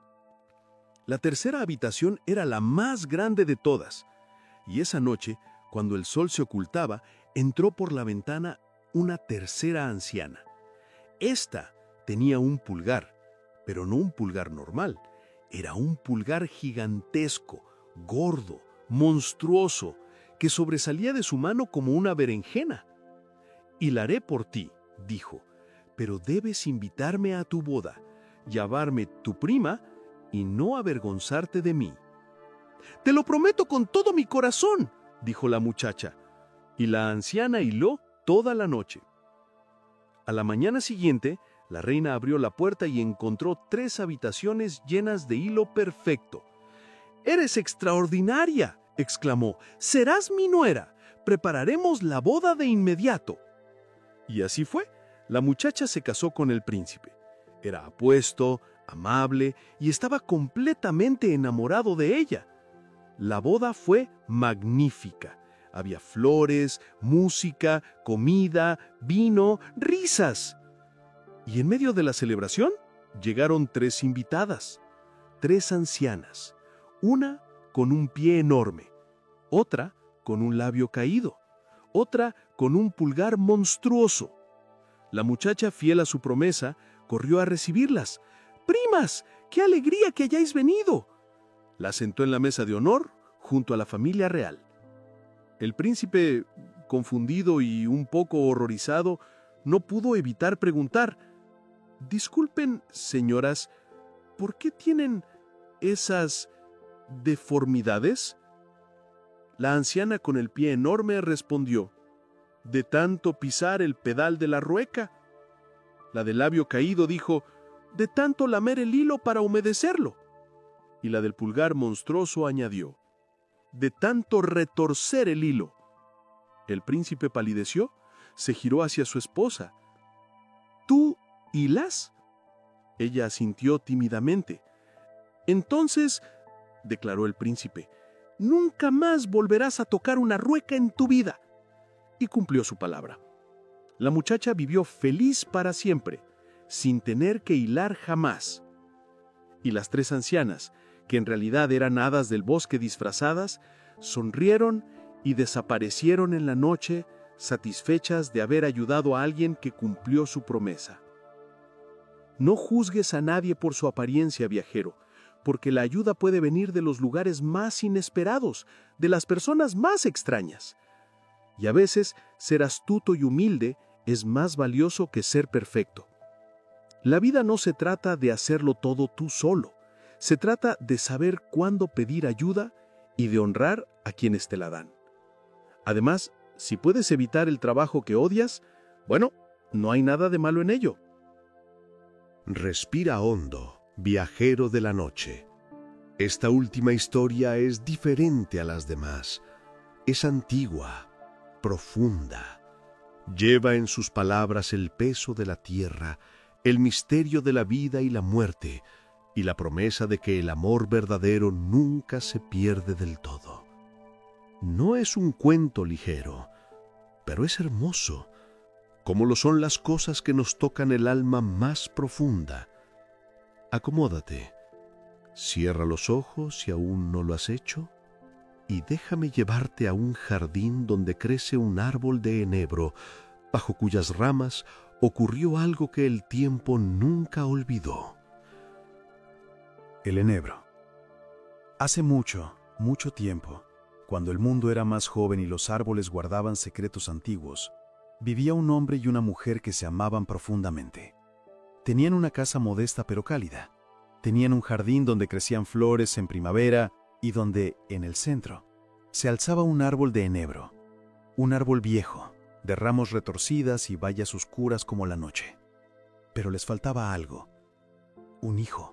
La tercera habitación era la más grande de todas, y esa noche, cuando el sol se ocultaba, entró por la ventana una tercera anciana. Esta tenía un pulgar, pero no un pulgar normal. Era un pulgar gigantesco, gordo, monstruoso, que sobresalía de su mano como una berenjena. «Hilaré por ti», dijo, «pero debes invitarme a tu boda, llamarme tu prima y no avergonzarte de mí». «Te lo prometo con todo mi corazón», dijo la muchacha, y la anciana hiló toda la noche. A la mañana siguiente, la reina abrió la puerta y encontró tres habitaciones llenas de hilo perfecto. «¡Eres extraordinaria!», exclamó. «¡Serás mi nuera! Prepararemos la boda de inmediato». Y así fue. La muchacha se casó con el príncipe. Era apuesto, amable y estaba completamente enamorado de ella. La boda fue magnífica. Había flores, música, comida, vino, risas. Y en medio de la celebración llegaron tres invitadas, tres ancianas, una con un pie enorme, otra con un labio caído, otra con un pulgar monstruoso. La muchacha, fiel a su promesa, corrió a recibirlas. «¡Primas! ¡Qué alegría que hayáis venido!». La sentó en la mesa de honor junto a la familia real. El príncipe, confundido y un poco horrorizado, no pudo evitar preguntar: «Disculpen, señoras, ¿por qué tienen esas deformidades?». La anciana con el pie enorme respondió: «De tanto pisar el pedal de la rueca». La del labio caído dijo: «De tanto lamer el hilo para humedecerlo». Y la del pulgar monstruoso añadió: «De tanto retorcer el hilo». El príncipe palideció, se giró hacia su esposa. «¿Tú hilas?». Ella asintió tímidamente. «Entonces», declaró el príncipe, «nunca más volverás a tocar una rueca en tu vida». Y cumplió su palabra. La muchacha vivió feliz para siempre, sin tener que hilar jamás. Y las tres ancianas, que en realidad eran hadas del bosque disfrazadas, sonrieron y desaparecieron en la noche, satisfechas de haber ayudado a alguien que cumplió su promesa. No juzgues a nadie por su apariencia, viajero, porque la ayuda puede venir de los lugares más inesperados, de las personas más extrañas. Y a veces ser astuto y humilde es más valioso que ser perfecto. La vida no se trata de hacerlo todo tú solo, se trata de saber cuándo pedir ayuda y de honrar a quienes te la dan. Además, si puedes evitar el trabajo que odias, bueno, no hay nada de malo en ello. Respira hondo, viajero de la noche. Esta última historia es diferente a las demás. Es antigua, profunda. Lleva en sus palabras el peso de la tierra, el misterio de la vida y la muerte, y la promesa de que el amor verdadero nunca se pierde del todo. No es un cuento ligero, pero es hermoso, como lo son las cosas que nos tocan el alma más profunda. Acomódate, cierra los ojos si aún no lo has hecho, y déjame llevarte a un jardín donde crece un árbol de enebro, bajo cuyas ramas ocurrió algo que el tiempo nunca olvidó. El enebro. Hace mucho, mucho tiempo, cuando el mundo era más joven y los árboles guardaban secretos antiguos, vivía un hombre y una mujer que se amaban profundamente. Tenían una casa modesta pero cálida. Tenían un jardín donde crecían flores en primavera y donde, en el centro, se alzaba un árbol de enebro, un árbol viejo, de ramas retorcidas y bayas oscuras como la noche. Pero les faltaba algo: un hijo.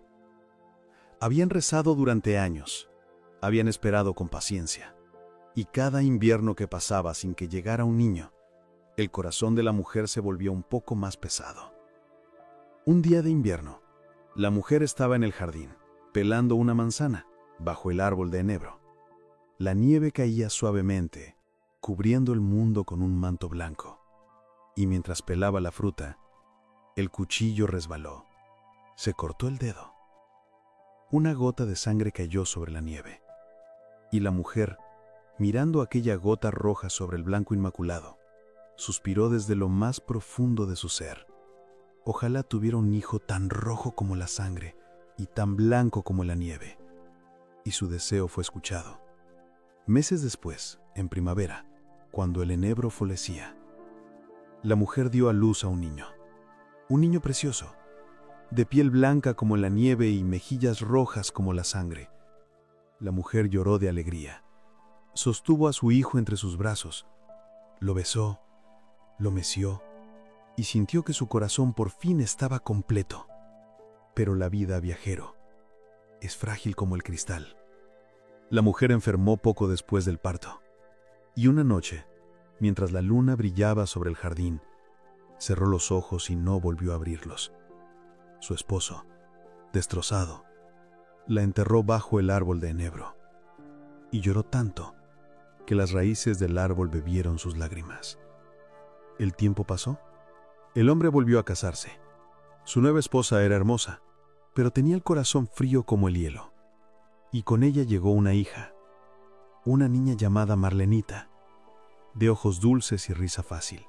Habían rezado durante años, habían esperado con paciencia, y cada invierno que pasaba sin que llegara un niño, el corazón de la mujer se volvió un poco más pesado. Un día de invierno, la mujer estaba en el jardín, pelando una manzana, bajo el árbol de enebro. La nieve caía suavemente, cubriendo el mundo con un manto blanco, y mientras pelaba la fruta, el cuchillo resbaló, se cortó el dedo. Una gota de sangre cayó sobre la nieve, y la mujer, mirando aquella gota roja sobre el blanco inmaculado, suspiró desde lo más profundo de su ser. Ojalá tuviera un hijo tan rojo como la sangre y tan blanco como la nieve. Y su deseo fue escuchado. Meses después, en primavera, cuando el enebro florecía, la mujer dio a luz a un niño. Un niño precioso, de piel blanca como la nieve y mejillas rojas como la sangre. La mujer lloró de alegría. Sostuvo a su hijo entre sus brazos, lo besó, lo meció, y sintió que su corazón por fin estaba completo. Pero la vida, viajero, es frágil como el cristal. La mujer enfermó poco después del parto, y una noche, mientras la luna brillaba sobre el jardín, cerró los ojos y no volvió a abrirlos. Su esposo, destrozado, la enterró bajo el árbol de enebro, y lloró tanto que las raíces del árbol bebieron sus lágrimas. El tiempo pasó. El hombre volvió a casarse. Su nueva esposa era hermosa, pero tenía el corazón frío como el hielo. Y con ella llegó una hija, una niña llamada Marlenita, de ojos dulces y risa fácil.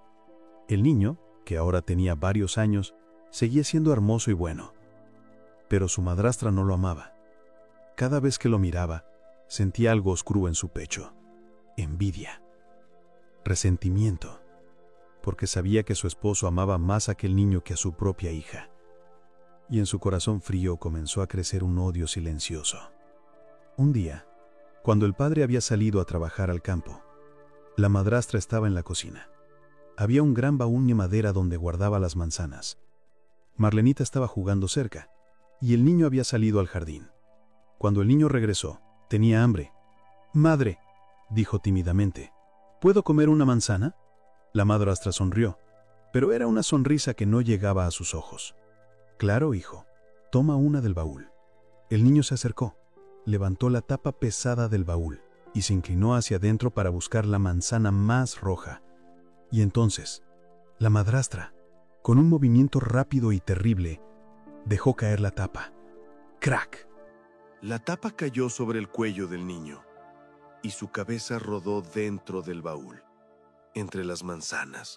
El niño, que ahora tenía varios años, seguía siendo hermoso y bueno, pero su madrastra no lo amaba. Cada vez que lo miraba, sentía algo oscuro en su pecho: envidia, resentimiento, porque sabía que su esposo amaba más a aquel niño que a su propia hija. Y en su corazón frío comenzó a crecer un odio silencioso. Un día, cuando el padre había salido a trabajar al campo, la madrastra estaba en la cocina. Había un gran baúl de madera donde guardaba las manzanas. Marlenita estaba jugando cerca, y el niño había salido al jardín. Cuando el niño regresó, tenía hambre. «Madre», dijo tímidamente, «¿puedo comer una manzana?» La madrastra sonrió, pero era una sonrisa que no llegaba a sus ojos. «Claro, hijo, toma una del baúl». El niño se acercó, levantó la tapa pesada del baúl y se inclinó hacia adentro para buscar la manzana más roja. Y entonces, la madrastra, con un movimiento rápido y terrible, dejó caer la tapa. ¡Crack! La tapa cayó sobre el cuello del niño, y su cabeza rodó dentro del baúl, entre las manzanas.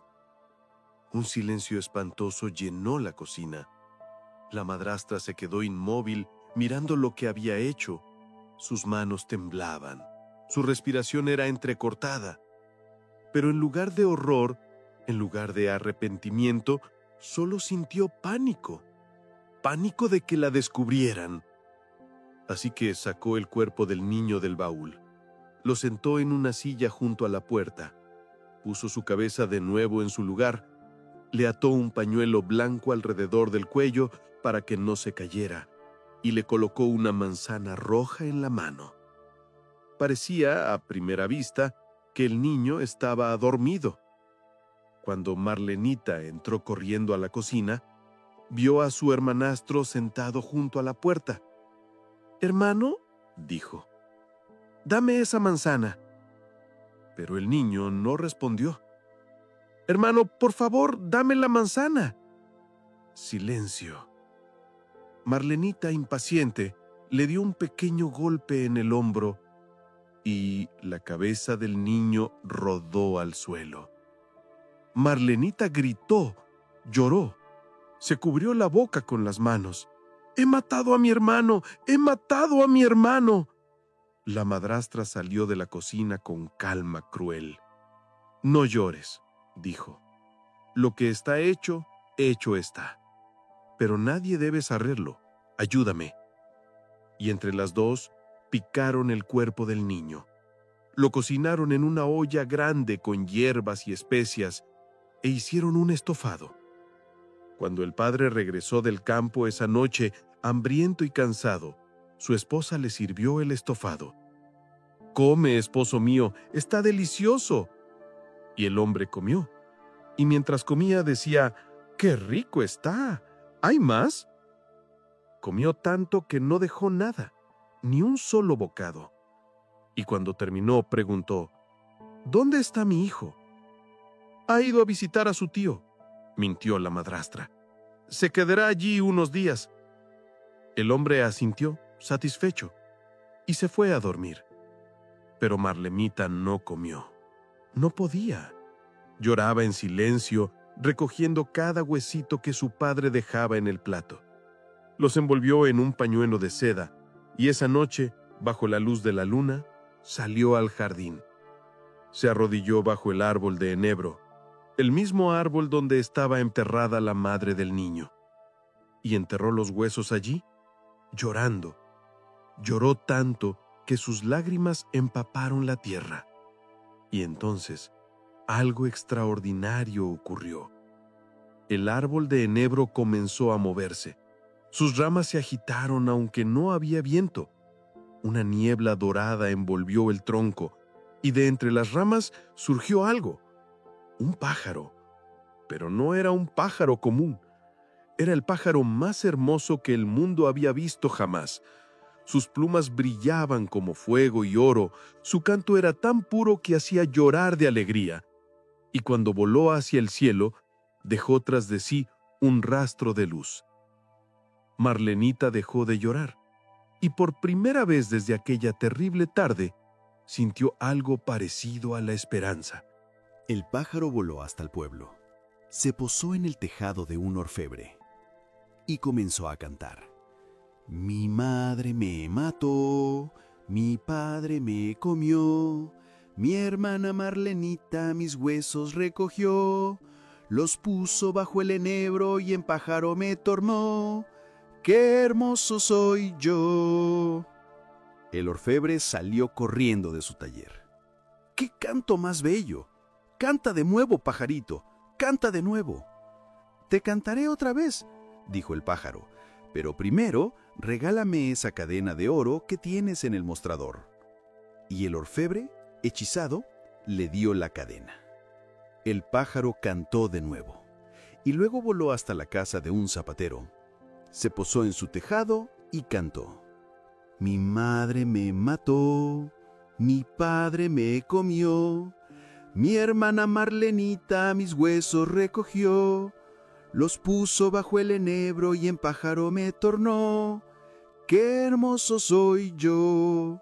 Un silencio espantoso llenó la cocina. La madrastra se quedó inmóvil mirando lo que había hecho. Sus manos temblaban, su respiración era entrecortada. Pero en lugar de horror, en lugar de arrepentimiento, solo sintió pánico. Pánico de que la descubrieran. Así que sacó el cuerpo del niño del baúl. Lo sentó en una silla junto a la puerta. Puso su cabeza de nuevo en su lugar. Le ató un pañuelo blanco alrededor del cuello para que no se cayera, y le colocó una manzana roja en la mano. Parecía, a primera vista, que el niño estaba dormido. Cuando Marlenita entró corriendo a la cocina, vio a su hermanastro sentado junto a la puerta. «Hermano», dijo, «dame esa manzana». Pero el niño no respondió. «Hermano, por favor, dame la manzana». Silencio. Marlenita, impaciente, le dio un pequeño golpe en el hombro y la cabeza del niño rodó al suelo. Marlenita gritó, lloró, se cubrió la boca con las manos. «¡He matado a mi hermano! ¡He matado a mi hermano!». La madrastra salió de la cocina con calma cruel. «No llores», dijo. «Lo que está hecho, hecho está. Pero nadie debe saberlo. Ayúdame». Y entre las dos picaron el cuerpo del niño. Lo cocinaron en una olla grande con hierbas y especias e hicieron un estofado. Cuando el padre regresó del campo esa noche, hambriento y cansado, su esposa le sirvió el estofado. «Come, esposo mío, está delicioso». Y el hombre comió. Y mientras comía decía, «¡Qué rico está! ¿Hay más?». Comió tanto que no dejó nada, ni un solo bocado. Y cuando terminó, preguntó, «¿Dónde está mi hijo?». «Ha ido a visitar a su tío», mintió la madrastra. «Se quedará allí unos días». El hombre asintió, satisfecho, y se fue a dormir. Pero Marlenita no comió. No podía. Lloraba en silencio, recogiendo cada huesito que su padre dejaba en el plato. Los envolvió en un pañuelo de seda, y esa noche, bajo la luz de la luna, salió al jardín. Se arrodilló bajo el árbol de enebro, el mismo árbol donde estaba enterrada la madre del niño, y enterró los huesos allí, llorando. Lloró tanto que sus lágrimas empaparon la tierra. Y entonces, algo extraordinario ocurrió. El árbol de enebro comenzó a moverse. Sus ramas se agitaron aunque no había viento. Una niebla dorada envolvió el tronco, y de entre las ramas surgió algo. Un pájaro. Pero no era un pájaro común. Era el pájaro más hermoso que el mundo había visto jamás. Sus plumas brillaban como fuego y oro, su canto era tan puro que hacía llorar de alegría. Y cuando voló hacia el cielo, dejó tras de sí un rastro de luz. Marlenita dejó de llorar, y por primera vez desde aquella terrible tarde, sintió algo parecido a la esperanza. El pájaro voló hasta el pueblo, se posó en el tejado de un orfebre y comenzó a cantar. Mi madre me mató, mi padre me comió, mi hermana Marlenita mis huesos recogió, los puso bajo el enebro y en pájaro me tornó. ¡Qué hermoso soy yo! El orfebre salió corriendo de su taller. ¡Qué canto más bello! ¡Canta de nuevo, pajarito! ¡Canta de nuevo! Te cantaré otra vez, dijo el pájaro, pero primero regálame esa cadena de oro que tienes en el mostrador. Y el orfebre, hechizado, le dio la cadena. El pájaro cantó de nuevo, y luego voló hasta la casa de un zapatero. Se posó en su tejado y cantó. Mi madre me mató, mi padre me comió, mi hermana Marlenita mis huesos recogió, los puso bajo el enebro y en pájaro me tornó. ¡Qué hermoso soy yo!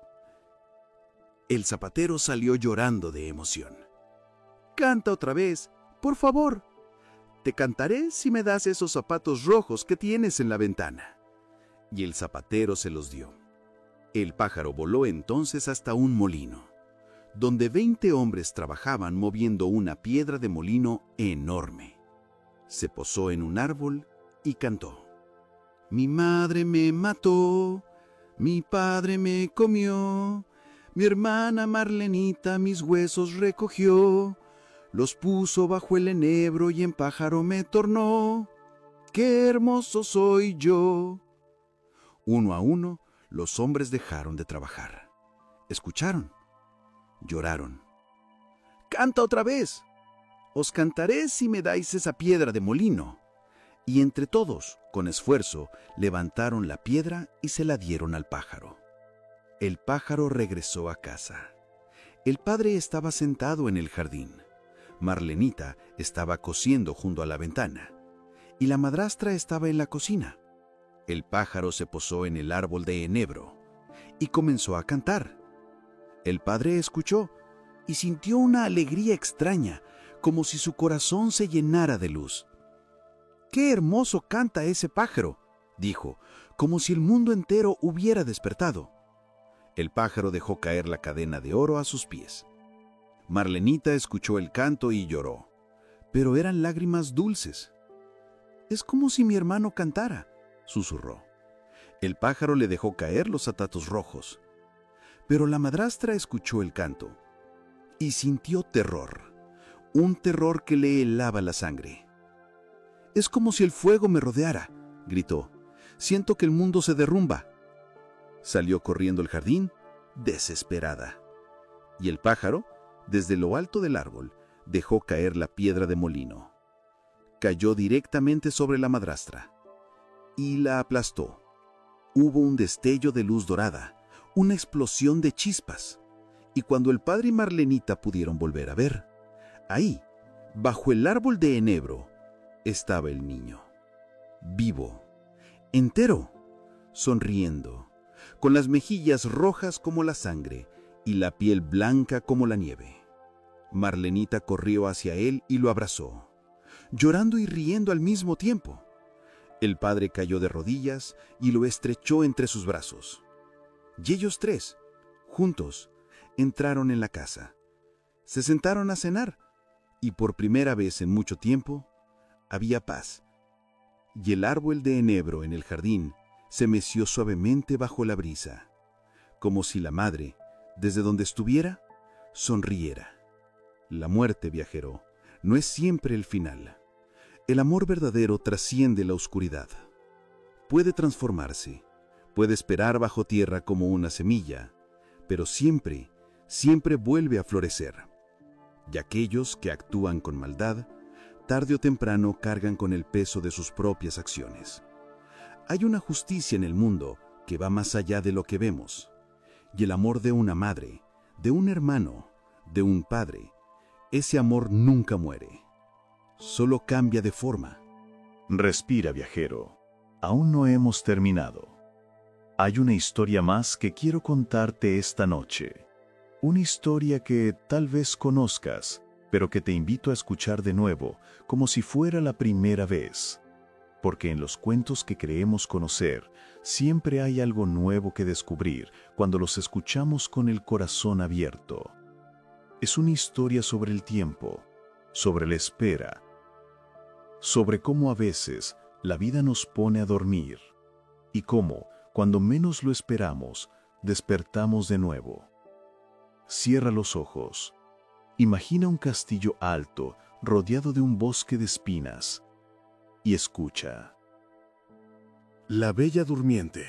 El zapatero salió llorando de emoción. Canta otra vez, por favor. Te cantaré si me das esos zapatos rojos que tienes en la ventana. Y el zapatero se los dio. El pájaro voló entonces hasta un molino, donde veinte hombres trabajaban moviendo una piedra de molino enorme. Se posó en un árbol y cantó. Mi madre me mató, mi padre me comió, mi hermana Marlenita mis huesos recogió, los puso bajo el enebro y en pájaro me tornó. ¡Qué hermoso soy yo! Uno a uno, los hombres dejaron de trabajar. Escucharon. Lloraron. ¡Canta otra vez! Os cantaré si me dais esa piedra de molino. Y entre todos, con esfuerzo, levantaron la piedra y se la dieron al pájaro. El pájaro regresó a casa. El padre estaba sentado en el jardín. Marlenita estaba cosiendo junto a la ventana. Y la madrastra estaba en la cocina. El pájaro se posó en el árbol de enebro y comenzó a cantar. El padre escuchó y sintió una alegría extraña, como si su corazón se llenara de luz. ¡Qué hermoso canta ese pájaro!, dijo, como si el mundo entero hubiera despertado. El pájaro dejó caer la cadena de oro a sus pies. Marlenita escuchó el canto y lloró, pero eran lágrimas dulces. «Es como si mi hermano cantara», susurró. El pájaro le dejó caer los zapatos rojos, pero la madrastra escuchó el canto y sintió terror, un terror que le helaba la sangre. «Es como si el fuego me rodeara», gritó. «Siento que el mundo se derrumba». Salió corriendo al jardín, desesperada. Y el pájaro, desde lo alto del árbol, dejó caer la piedra de molino. Cayó directamente sobre la madrastra y la aplastó. Hubo un destello de luz dorada, una explosión de chispas. Y cuando el padre y Marlenita pudieron volver a ver, ahí, bajo el árbol de enebro, estaba el niño, vivo, entero, sonriendo, con las mejillas rojas como la sangre y la piel blanca como la nieve. Marlenita corrió hacia él y lo abrazó, llorando y riendo al mismo tiempo. El padre cayó de rodillas y lo estrechó entre sus brazos. Y ellos tres, juntos, entraron en la casa. Se sentaron a cenar y por primera vez en mucho tiempo había paz. Y el árbol de enebro en el jardín se meció suavemente bajo la brisa, como si la madre, desde donde estuviera, sonriera. La muerte, viajero, no es siempre el final. El amor verdadero trasciende la oscuridad. Puede transformarse, puede esperar bajo tierra como una semilla, pero siempre, siempre vuelve a florecer. Y aquellos que actúan con maldad, tarde o temprano cargan con el peso de sus propias acciones. Hay una justicia en el mundo que va más allá de lo que vemos. Y el amor de una madre, de un hermano, de un padre, ese amor nunca muere. Solo cambia de forma. Respira, viajero. Aún no hemos terminado. Hay una historia más que quiero contarte esta noche. Una historia que tal vez conozcas, pero que te invito a escuchar de nuevo, como si fuera la primera vez. Porque en los cuentos que creemos conocer, siempre hay algo nuevo que descubrir cuando los escuchamos con el corazón abierto. Es una historia sobre el tiempo, sobre la espera, sobre cómo a veces la vida nos pone a dormir y cómo, cuando menos lo esperamos, despertamos de nuevo. Cierra los ojos. Imagina un castillo alto, rodeado de un bosque de espinas, y escucha. La Bella Durmiente.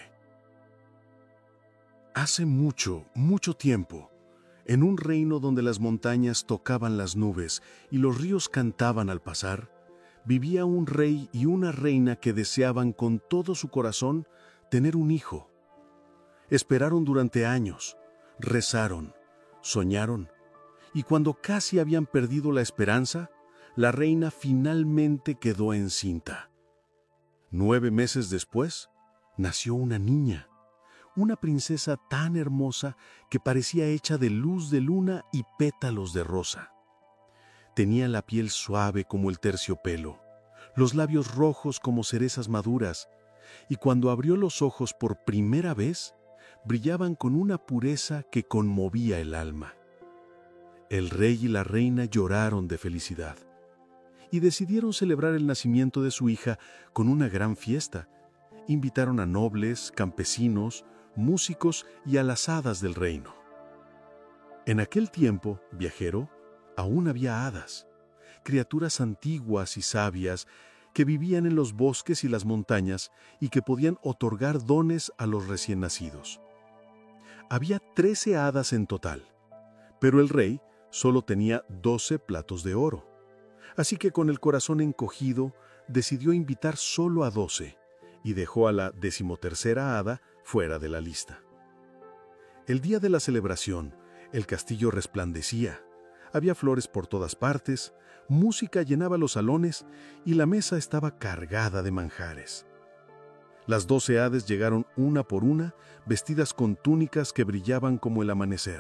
Hace mucho, mucho tiempo, en un reino donde las montañas tocaban las nubes y los ríos cantaban al pasar, vivía un rey y una reina que deseaban con todo su corazón tener un hijo. Esperaron durante años, rezaron, soñaron, y cuando casi habían perdido la esperanza, la reina finalmente quedó encinta. Nueve meses después, nació una niña, una princesa tan hermosa que parecía hecha de luz de luna y pétalos de rosa. Tenía la piel suave como el terciopelo, los labios rojos como cerezas maduras, y cuando abrió los ojos por primera vez, brillaban con una pureza que conmovía el alma. El rey y la reina lloraron de felicidad y decidieron celebrar el nacimiento de su hija con una gran fiesta. Invitaron a nobles, campesinos, músicos y a las hadas del reino. En aquel tiempo, viajero, aún había hadas, criaturas antiguas y sabias que vivían en los bosques y las montañas y que podían otorgar dones a los recién nacidos. Había trece hadas en total, pero el rey solo tenía doce platos de oro. Así que con el corazón encogido, decidió invitar solo a doce y dejó a la decimotercera hada fuera de la lista. El día de la celebración, el castillo resplandecía. Había flores por todas partes, música llenaba los salones y la mesa estaba cargada de manjares. Las doce hades llegaron una por una, vestidas con túnicas que brillaban como el amanecer.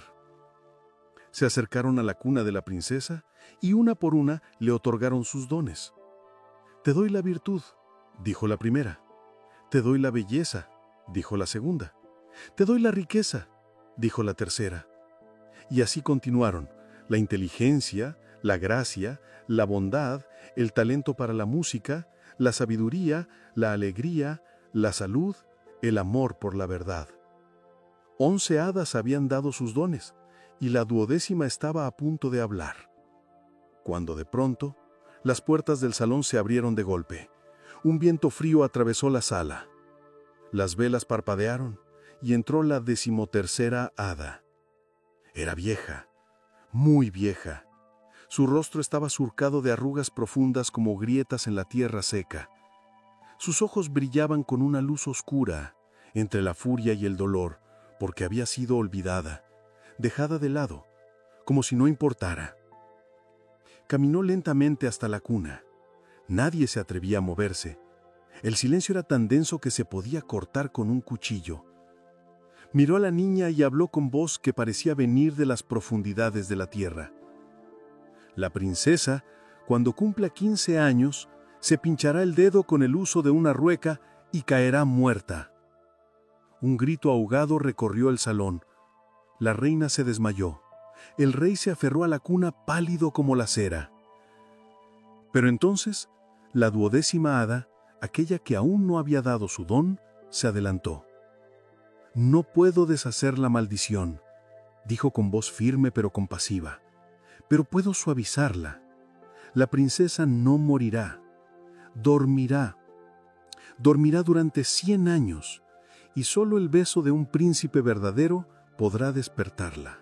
Se acercaron a la cuna de la princesa y una por una le otorgaron sus dones. «Te doy la virtud», dijo la primera. «Te doy la belleza», dijo la segunda. «Te doy la riqueza», dijo la tercera. Y así continuaron: la inteligencia, la gracia, la bondad, el talento para la música, la sabiduría, la alegría, la salud, el amor por la verdad. Once hadas habían dado sus dones, y la duodécima estaba a punto de hablar. Cuando de pronto, las puertas del salón se abrieron de golpe. Un viento frío atravesó la sala. Las velas parpadearon, y entró la decimotercera hada. Era vieja, muy vieja. Su rostro estaba surcado de arrugas profundas como grietas en la tierra seca. Sus ojos brillaban con una luz oscura, entre la furia y el dolor, porque había sido olvidada, dejada de lado, como si no importara. Caminó lentamente hasta la cuna. Nadie se atrevía a moverse. El silencio era tan denso que se podía cortar con un cuchillo. Miró a la niña y habló con voz que parecía venir de las profundidades de la tierra. La princesa, cuando cumpla quince años, se pinchará el dedo con el uso de una rueca y caerá muerta. Un grito ahogado recorrió el salón. La reina se desmayó. El rey se aferró a la cuna pálido como la cera. Pero entonces, la duodécima hada, aquella que aún no había dado su don, se adelantó. «No puedo deshacer la maldición», dijo con voz firme pero compasiva, «pero puedo suavizarla. La princesa no morirá. Dormirá. Dormirá durante cien años, y solo el beso de un príncipe verdadero podrá despertarla».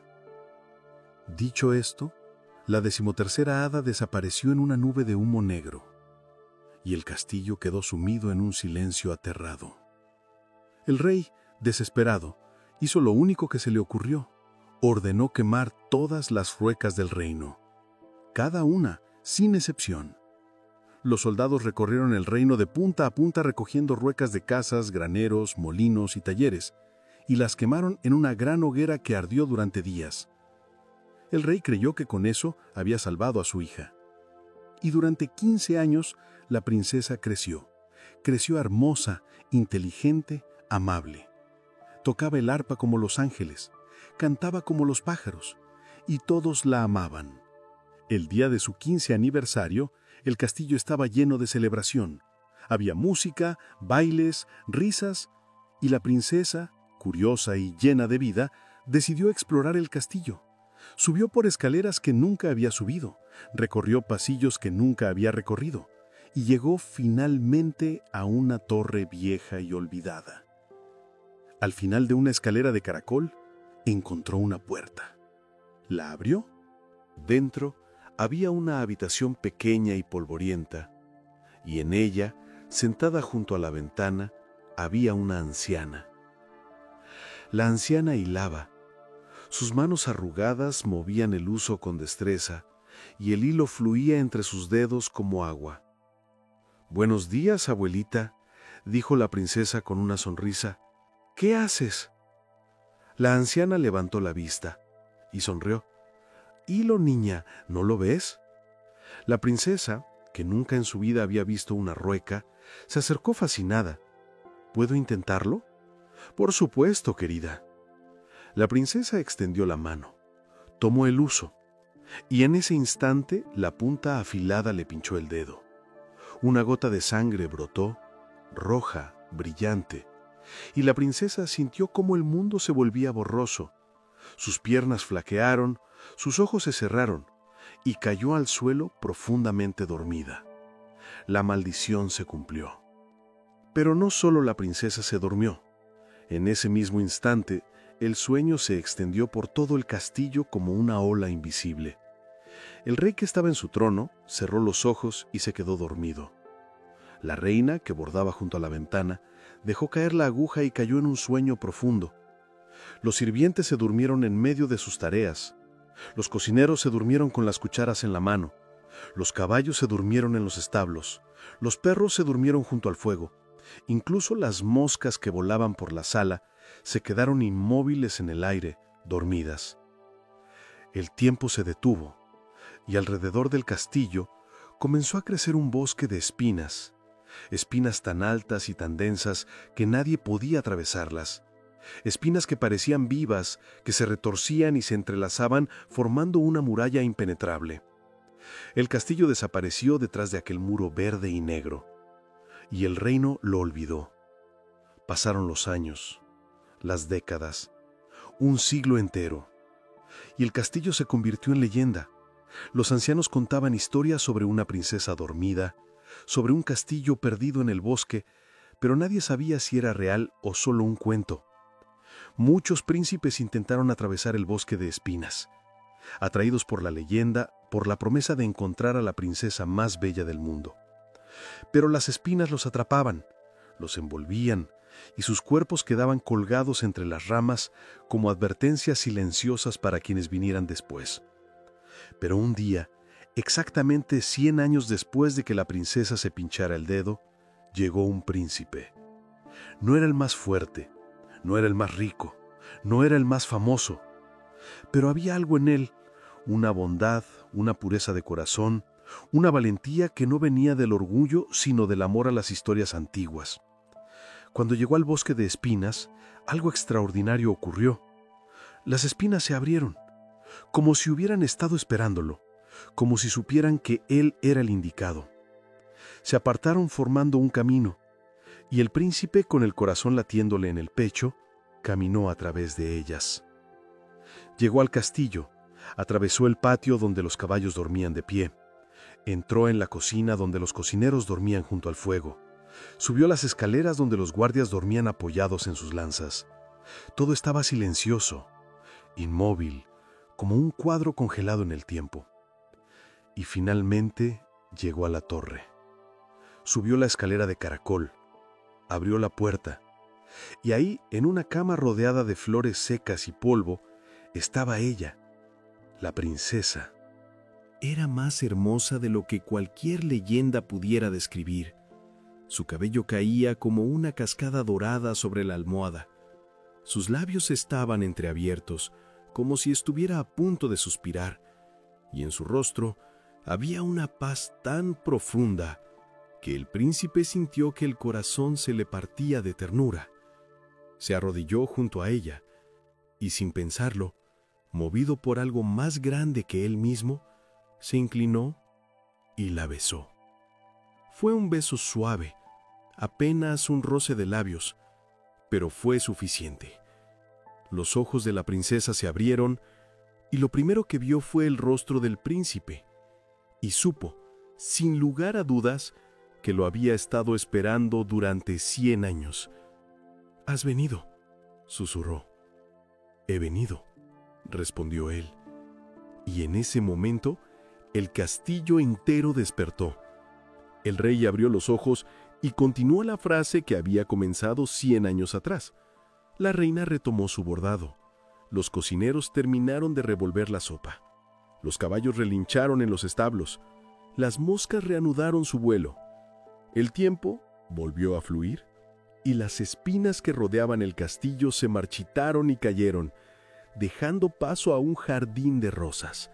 Dicho esto, la decimotercera hada desapareció en una nube de humo negro, y el castillo quedó sumido en un silencio aterrado. El rey, desesperado, hizo lo único que se le ocurrió: ordenó quemar todas las ruecas del reino, cada una, sin excepción. Los soldados recorrieron el reino de punta a punta recogiendo ruecas de casas, graneros, molinos y talleres, y las quemaron en una gran hoguera que ardió durante días. El rey creyó que con eso había salvado a su hija. Y durante quince años la princesa creció. Creció hermosa, inteligente, amable. Tocaba el arpa como los ángeles, cantaba como los pájaros, y todos la amaban. El día de su quince aniversario, el castillo estaba lleno de celebración. Había música, bailes, risas, y la princesa, curiosa y llena de vida, decidió explorar el castillo. Subió por escaleras que nunca había subido, recorrió pasillos que nunca había recorrido, y llegó finalmente a una torre vieja y olvidada. Al final de una escalera de caracol, encontró una puerta. La abrió. Dentro había una habitación pequeña y polvorienta, y en ella, sentada junto a la ventana, había una anciana. La anciana hilaba. Sus manos arrugadas movían el huso con destreza, y el hilo fluía entre sus dedos como agua. «Buenos días, abuelita», dijo la princesa con una sonrisa. «¿Qué haces?». La anciana levantó la vista y sonrió. «Hilo, niña, ¿no lo ves?». La princesa, que nunca en su vida había visto una rueca, se acercó fascinada. «¿Puedo intentarlo?». «Por supuesto, querida». La princesa extendió la mano, tomó el huso, y en ese instante la punta afilada le pinchó el dedo. Una gota de sangre brotó, roja, brillante, y la princesa sintió cómo el mundo se volvía borroso. Sus piernas flaquearon, sus ojos se cerraron, y cayó al suelo profundamente dormida. La maldición se cumplió. Pero no solo la princesa se durmió. En ese mismo instante, el sueño se extendió por todo el castillo como una ola invisible. El rey, que estaba en su trono, cerró los ojos y se quedó dormido. La reina, que bordaba junto a la ventana, dejó caer la aguja y cayó en un sueño profundo. Los sirvientes se durmieron en medio de sus tareas. Los cocineros se durmieron con las cucharas en la mano. Los caballos se durmieron en los establos. Los perros se durmieron junto al fuego. Incluso las moscas que volaban por la sala se quedaron inmóviles en el aire, dormidas. El tiempo se detuvo, y alrededor del castillo comenzó a crecer un bosque de espinas, espinas tan altas y tan densas que nadie podía atravesarlas, espinas que parecían vivas, que se retorcían y se entrelazaban formando una muralla impenetrable. El castillo desapareció detrás de aquel muro verde y negro, y el reino lo olvidó. Pasaron los años, las décadas, un siglo entero, y el castillo se convirtió en leyenda. Los ancianos contaban historias sobre una princesa dormida, sobre un castillo perdido en el bosque, pero nadie sabía si era real o solo un cuento. Muchos príncipes intentaron atravesar el bosque de espinas, atraídos por la leyenda, por la promesa de encontrar a la princesa más bella del mundo. Pero las espinas los atrapaban, los envolvían, y sus cuerpos quedaban colgados entre las ramas como advertencias silenciosas para quienes vinieran después. Pero un día, exactamente cien años después de que la princesa se pinchara el dedo, llegó un príncipe. No era el más fuerte, no era el más rico, no era el más famoso, pero había algo en él, una bondad, una pureza de corazón, una valentía que no venía del orgullo, sino del amor a las historias antiguas. Cuando llegó al bosque de espinas, algo extraordinario ocurrió. Las espinas se abrieron, como si hubieran estado esperándolo, como si supieran que él era el indicado. Se apartaron formando un camino, y el príncipe, con el corazón latiéndole en el pecho, caminó a través de ellas. Llegó al castillo, atravesó el patio donde los caballos dormían de pie, entró en la cocina donde los cocineros dormían junto al fuego, subió las escaleras donde los guardias dormían apoyados en sus lanzas. Todo estaba silencioso, inmóvil, como un cuadro congelado en el tiempo. Y finalmente llegó a la torre. Subió la escalera de caracol, abrió la puerta, y ahí, en una cama rodeada de flores secas y polvo, estaba ella, la princesa. Era más hermosa de lo que cualquier leyenda pudiera describir. Su cabello caía como una cascada dorada sobre la almohada. Sus labios estaban entreabiertos, como si estuviera a punto de suspirar, y en su rostro había una paz tan profunda que el príncipe sintió que el corazón se le partía de ternura. Se arrodilló junto a ella, y sin pensarlo, movido por algo más grande que él mismo, se inclinó y la besó. Fue un beso suave, apenas un roce de labios, pero fue suficiente. Los ojos de la princesa se abrieron, y lo primero que vio fue el rostro del príncipe, y supo, sin lugar a dudas, que lo había estado esperando durante cien años. «¿Has venido?», susurró. «He venido», respondió él. Y en ese momento, el castillo entero despertó. El rey abrió los ojos y continuó la frase que había comenzado cien años atrás. La reina retomó su bordado. Los cocineros terminaron de revolver la sopa. Los caballos relincharon en los establos. Las moscas reanudaron su vuelo. El tiempo volvió a fluir, y las espinas que rodeaban el castillo se marchitaron y cayeron, dejando paso a un jardín de rosas.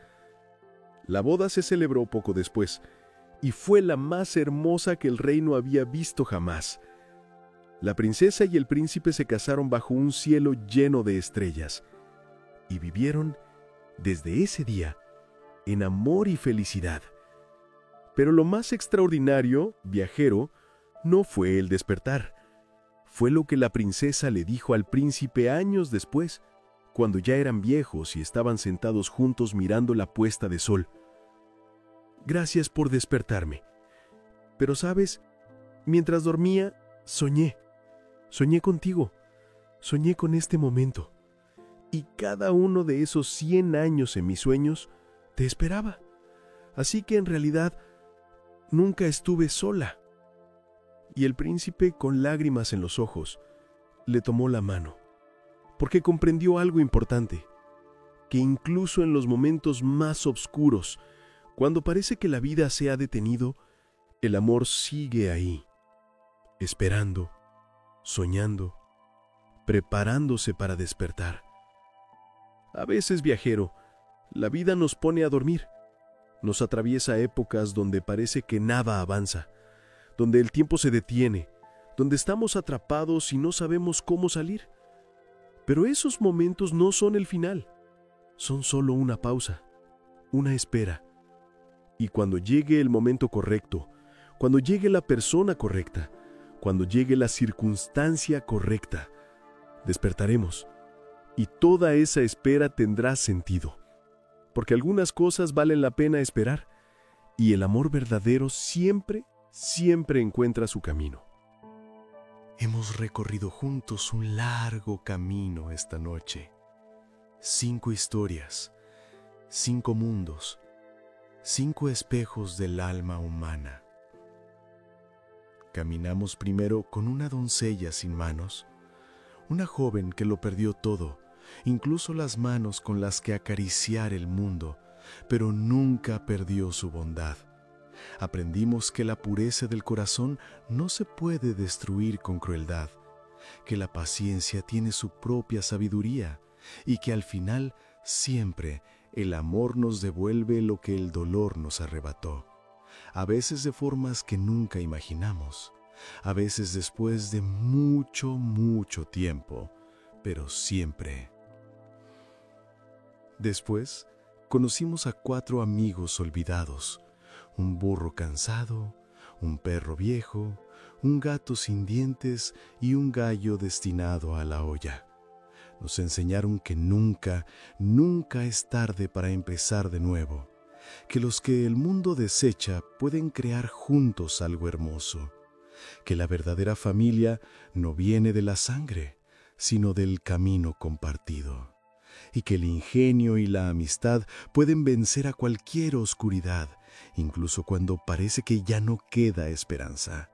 La boda se celebró poco después, y fue la más hermosa que el reino había visto jamás. La princesa y el príncipe se casaron bajo un cielo lleno de estrellas, y vivieron, desde ese día, en amor y felicidad. Pero lo más extraordinario, viajero, no fue el despertar. Fue lo que la princesa le dijo al príncipe años después, cuando ya eran viejos y estaban sentados juntos mirando la puesta de sol. «Gracias por despertarme. Pero, ¿sabes? Mientras dormía, soñé. Soñé contigo. Soñé con este momento. Y cada uno de esos cien años en mis sueños te esperaba. Así que en realidad nunca estuve sola». Y el príncipe, con lágrimas en los ojos, le tomó la mano, porque comprendió algo importante, que incluso en los momentos más oscuros, cuando parece que la vida se ha detenido, el amor sigue ahí, esperando, soñando, preparándose para despertar. A veces, viajero, la vida nos pone a dormir, nos atraviesa épocas donde parece que nada avanza, donde el tiempo se detiene, donde estamos atrapados y no sabemos cómo salir. Pero esos momentos no son el final, son solo una pausa, una espera. Y cuando llegue el momento correcto, cuando llegue la persona correcta, cuando llegue la circunstancia correcta, despertaremos y toda esa espera tendrá sentido. Porque algunas cosas valen la pena esperar y el amor verdadero siempre, siempre encuentra su camino. Hemos recorrido juntos un largo camino esta noche. Cinco historias, cinco mundos, cinco espejos del alma humana. Caminamos primero con una doncella sin manos, una joven que lo perdió todo, incluso las manos con las que acariciar el mundo, pero nunca perdió su bondad. Aprendimos que la pureza del corazón no se puede destruir con crueldad, que la paciencia tiene su propia sabiduría y que al final siempre el amor nos devuelve lo que el dolor nos arrebató, a veces de formas que nunca imaginamos, a veces después de mucho, mucho tiempo, pero siempre. Después, conocimos a cuatro amigos olvidados, un burro cansado, un perro viejo, un gato sin dientes y un gallo destinado a la olla. Nos enseñaron que nunca, nunca es tarde para empezar de nuevo, que los que el mundo desecha pueden crear juntos algo hermoso, que la verdadera familia no viene de la sangre, sino del camino compartido, y que el ingenio y la amistad pueden vencer a cualquier oscuridad, incluso cuando parece que ya no queda esperanza.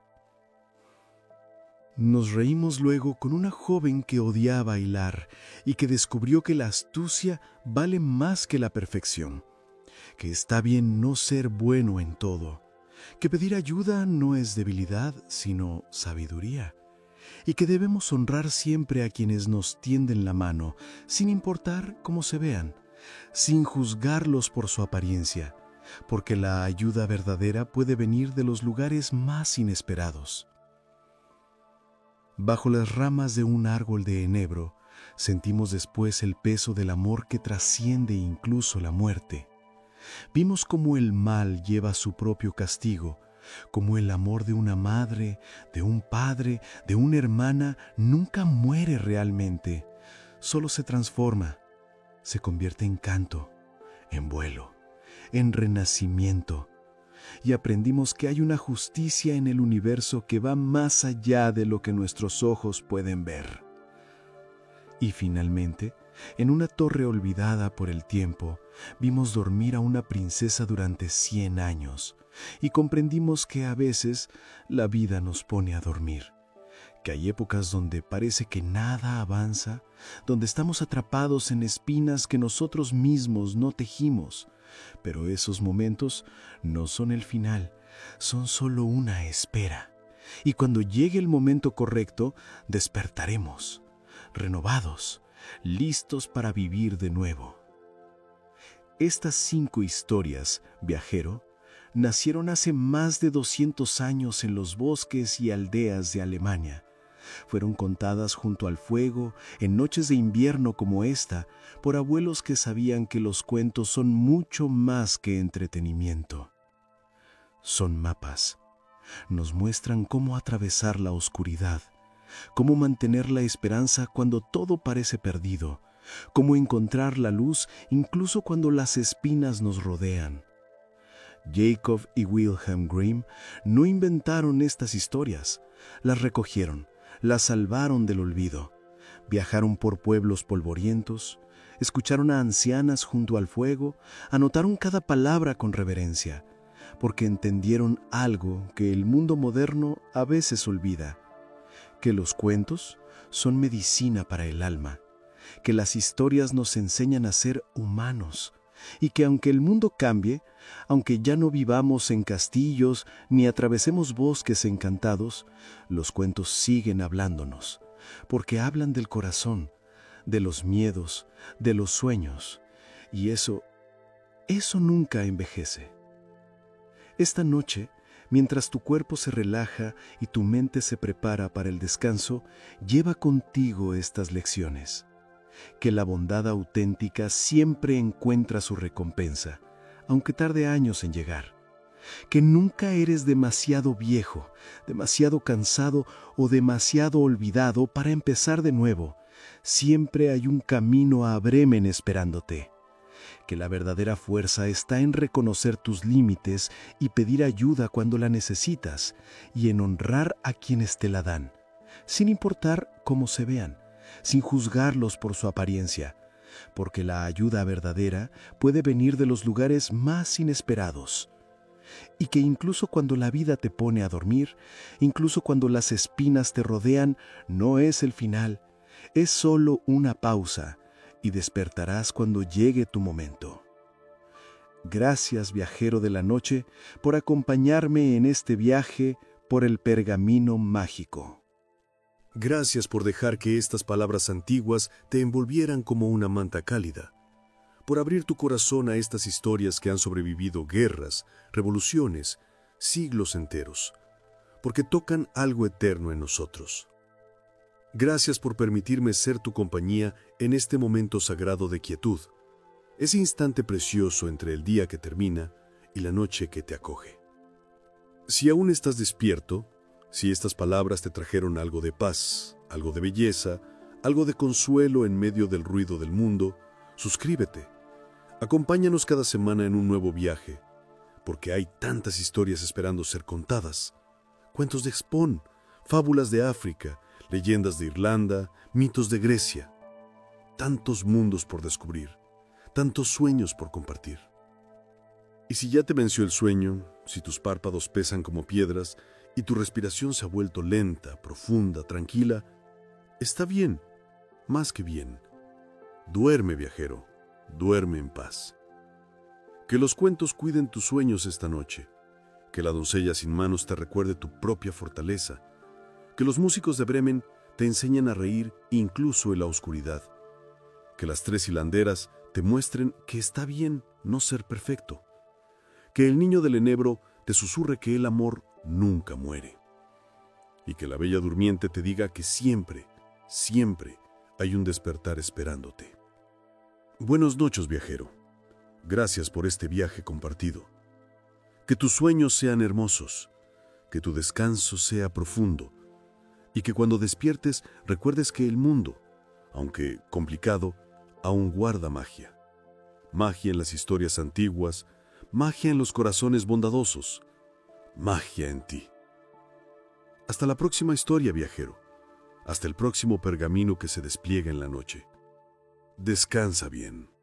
Nos reímos luego con una joven que odiaba hilar y que descubrió que la astucia vale más que la perfección, que está bien no ser bueno en todo, que pedir ayuda no es debilidad, sino sabiduría, y que debemos honrar siempre a quienes nos tienden la mano, sin importar cómo se vean, sin juzgarlos por su apariencia, porque la ayuda verdadera puede venir de los lugares más inesperados. Bajo las ramas de un árbol de enebro, sentimos después el peso del amor que trasciende incluso la muerte. Vimos cómo el mal lleva su propio castigo, cómo el amor de una madre, de un padre, de una hermana nunca muere realmente, solo se transforma, se convierte en canto, en vuelo, en renacimiento. Y aprendimos que hay una justicia en el universo que va más allá de lo que nuestros ojos pueden ver. Y finalmente, en una torre olvidada por el tiempo, vimos dormir a una princesa durante cien años y comprendimos que a veces la vida nos pone a dormir, que hay épocas donde parece que nada avanza, donde estamos atrapados en espinas que nosotros mismos no tejimos, pero esos momentos no son el final, son solo una espera. Y cuando llegue el momento correcto, despertaremos, renovados, listos para vivir de nuevo. Estas cinco historias, viajero, nacieron hace más de doscientos años en los bosques y aldeas de Alemania. Fueron contadas junto al fuego, en noches de invierno como esta, por abuelos que sabían que los cuentos son mucho más que entretenimiento. Son mapas. Nos muestran cómo atravesar la oscuridad, cómo mantener la esperanza cuando todo parece perdido, cómo encontrar la luz incluso cuando las espinas nos rodean. Jacob y Wilhelm Grimm no inventaron estas historias, las recogieron, las salvaron del olvido. Viajaron por pueblos polvorientos, escucharon a ancianas junto al fuego, anotaron cada palabra con reverencia, porque entendieron algo que el mundo moderno a veces olvida, que los cuentos son medicina para el alma, que las historias nos enseñan a ser humanos, y que aunque el mundo cambie, aunque ya no vivamos en castillos ni atravesemos bosques encantados, los cuentos siguen hablándonos, porque hablan del corazón, de los miedos, de los sueños, y eso, eso nunca envejece. Esta noche, mientras tu cuerpo se relaja y tu mente se prepara para el descanso, lleva contigo estas lecciones. Que la bondad auténtica siempre encuentra su recompensa, aunque tarde años en llegar. Que nunca eres demasiado viejo, demasiado cansado o demasiado olvidado para empezar de nuevo. Siempre hay un camino a Bremen esperándote. Que la verdadera fuerza está en reconocer tus límites y pedir ayuda cuando la necesitas, y en honrar a quienes te la dan, sin importar cómo se vean, sin juzgarlos por su apariencia, porque la ayuda verdadera puede venir de los lugares más inesperados. Y que incluso cuando la vida te pone a dormir, incluso cuando las espinas te rodean, no es el final, es solo una pausa, y despertarás cuando llegue tu momento. Gracias, viajero de la noche, por acompañarme en este viaje por el pergamino mágico. Gracias por dejar que estas palabras antiguas te envolvieran como una manta cálida, por abrir tu corazón a estas historias que han sobrevivido guerras, revoluciones, siglos enteros, porque tocan algo eterno en nosotros. Gracias por permitirme ser tu compañía en este momento sagrado de quietud, ese instante precioso entre el día que termina y la noche que te acoge. Si aún estás despierto, si estas palabras te trajeron algo de paz, algo de belleza, algo de consuelo en medio del ruido del mundo, suscríbete. Acompáñanos cada semana en un nuevo viaje, porque hay tantas historias esperando ser contadas. Cuentos de Expón, fábulas de África, leyendas de Irlanda, mitos de Grecia. Tantos mundos por descubrir, tantos sueños por compartir. Y si ya te venció el sueño, si tus párpados pesan como piedras y tu respiración se ha vuelto lenta, profunda, tranquila, está bien, más que bien. Duerme, viajero, duerme en paz. Que los cuentos cuiden tus sueños esta noche, que la doncella sin manos te recuerde tu propia fortaleza, que los músicos de Bremen te enseñen a reír incluso en la oscuridad, que las tres hilanderas te muestren que está bien no ser perfecto, que el niño del enebro te susurre que el amor nunca muere, y que la bella durmiente te diga que siempre, siempre hay un despertar esperándote. Buenas noches, viajero. Gracias por este viaje compartido. Que tus sueños sean hermosos, que tu descanso sea profundo, y que cuando despiertes recuerdes que el mundo, aunque complicado, aún guarda magia. Magia en las historias antiguas, magia en los corazones bondadosos, magia en ti. Hasta la próxima historia, viajero. Hasta el próximo pergamino que se despliega en la noche. Descansa bien.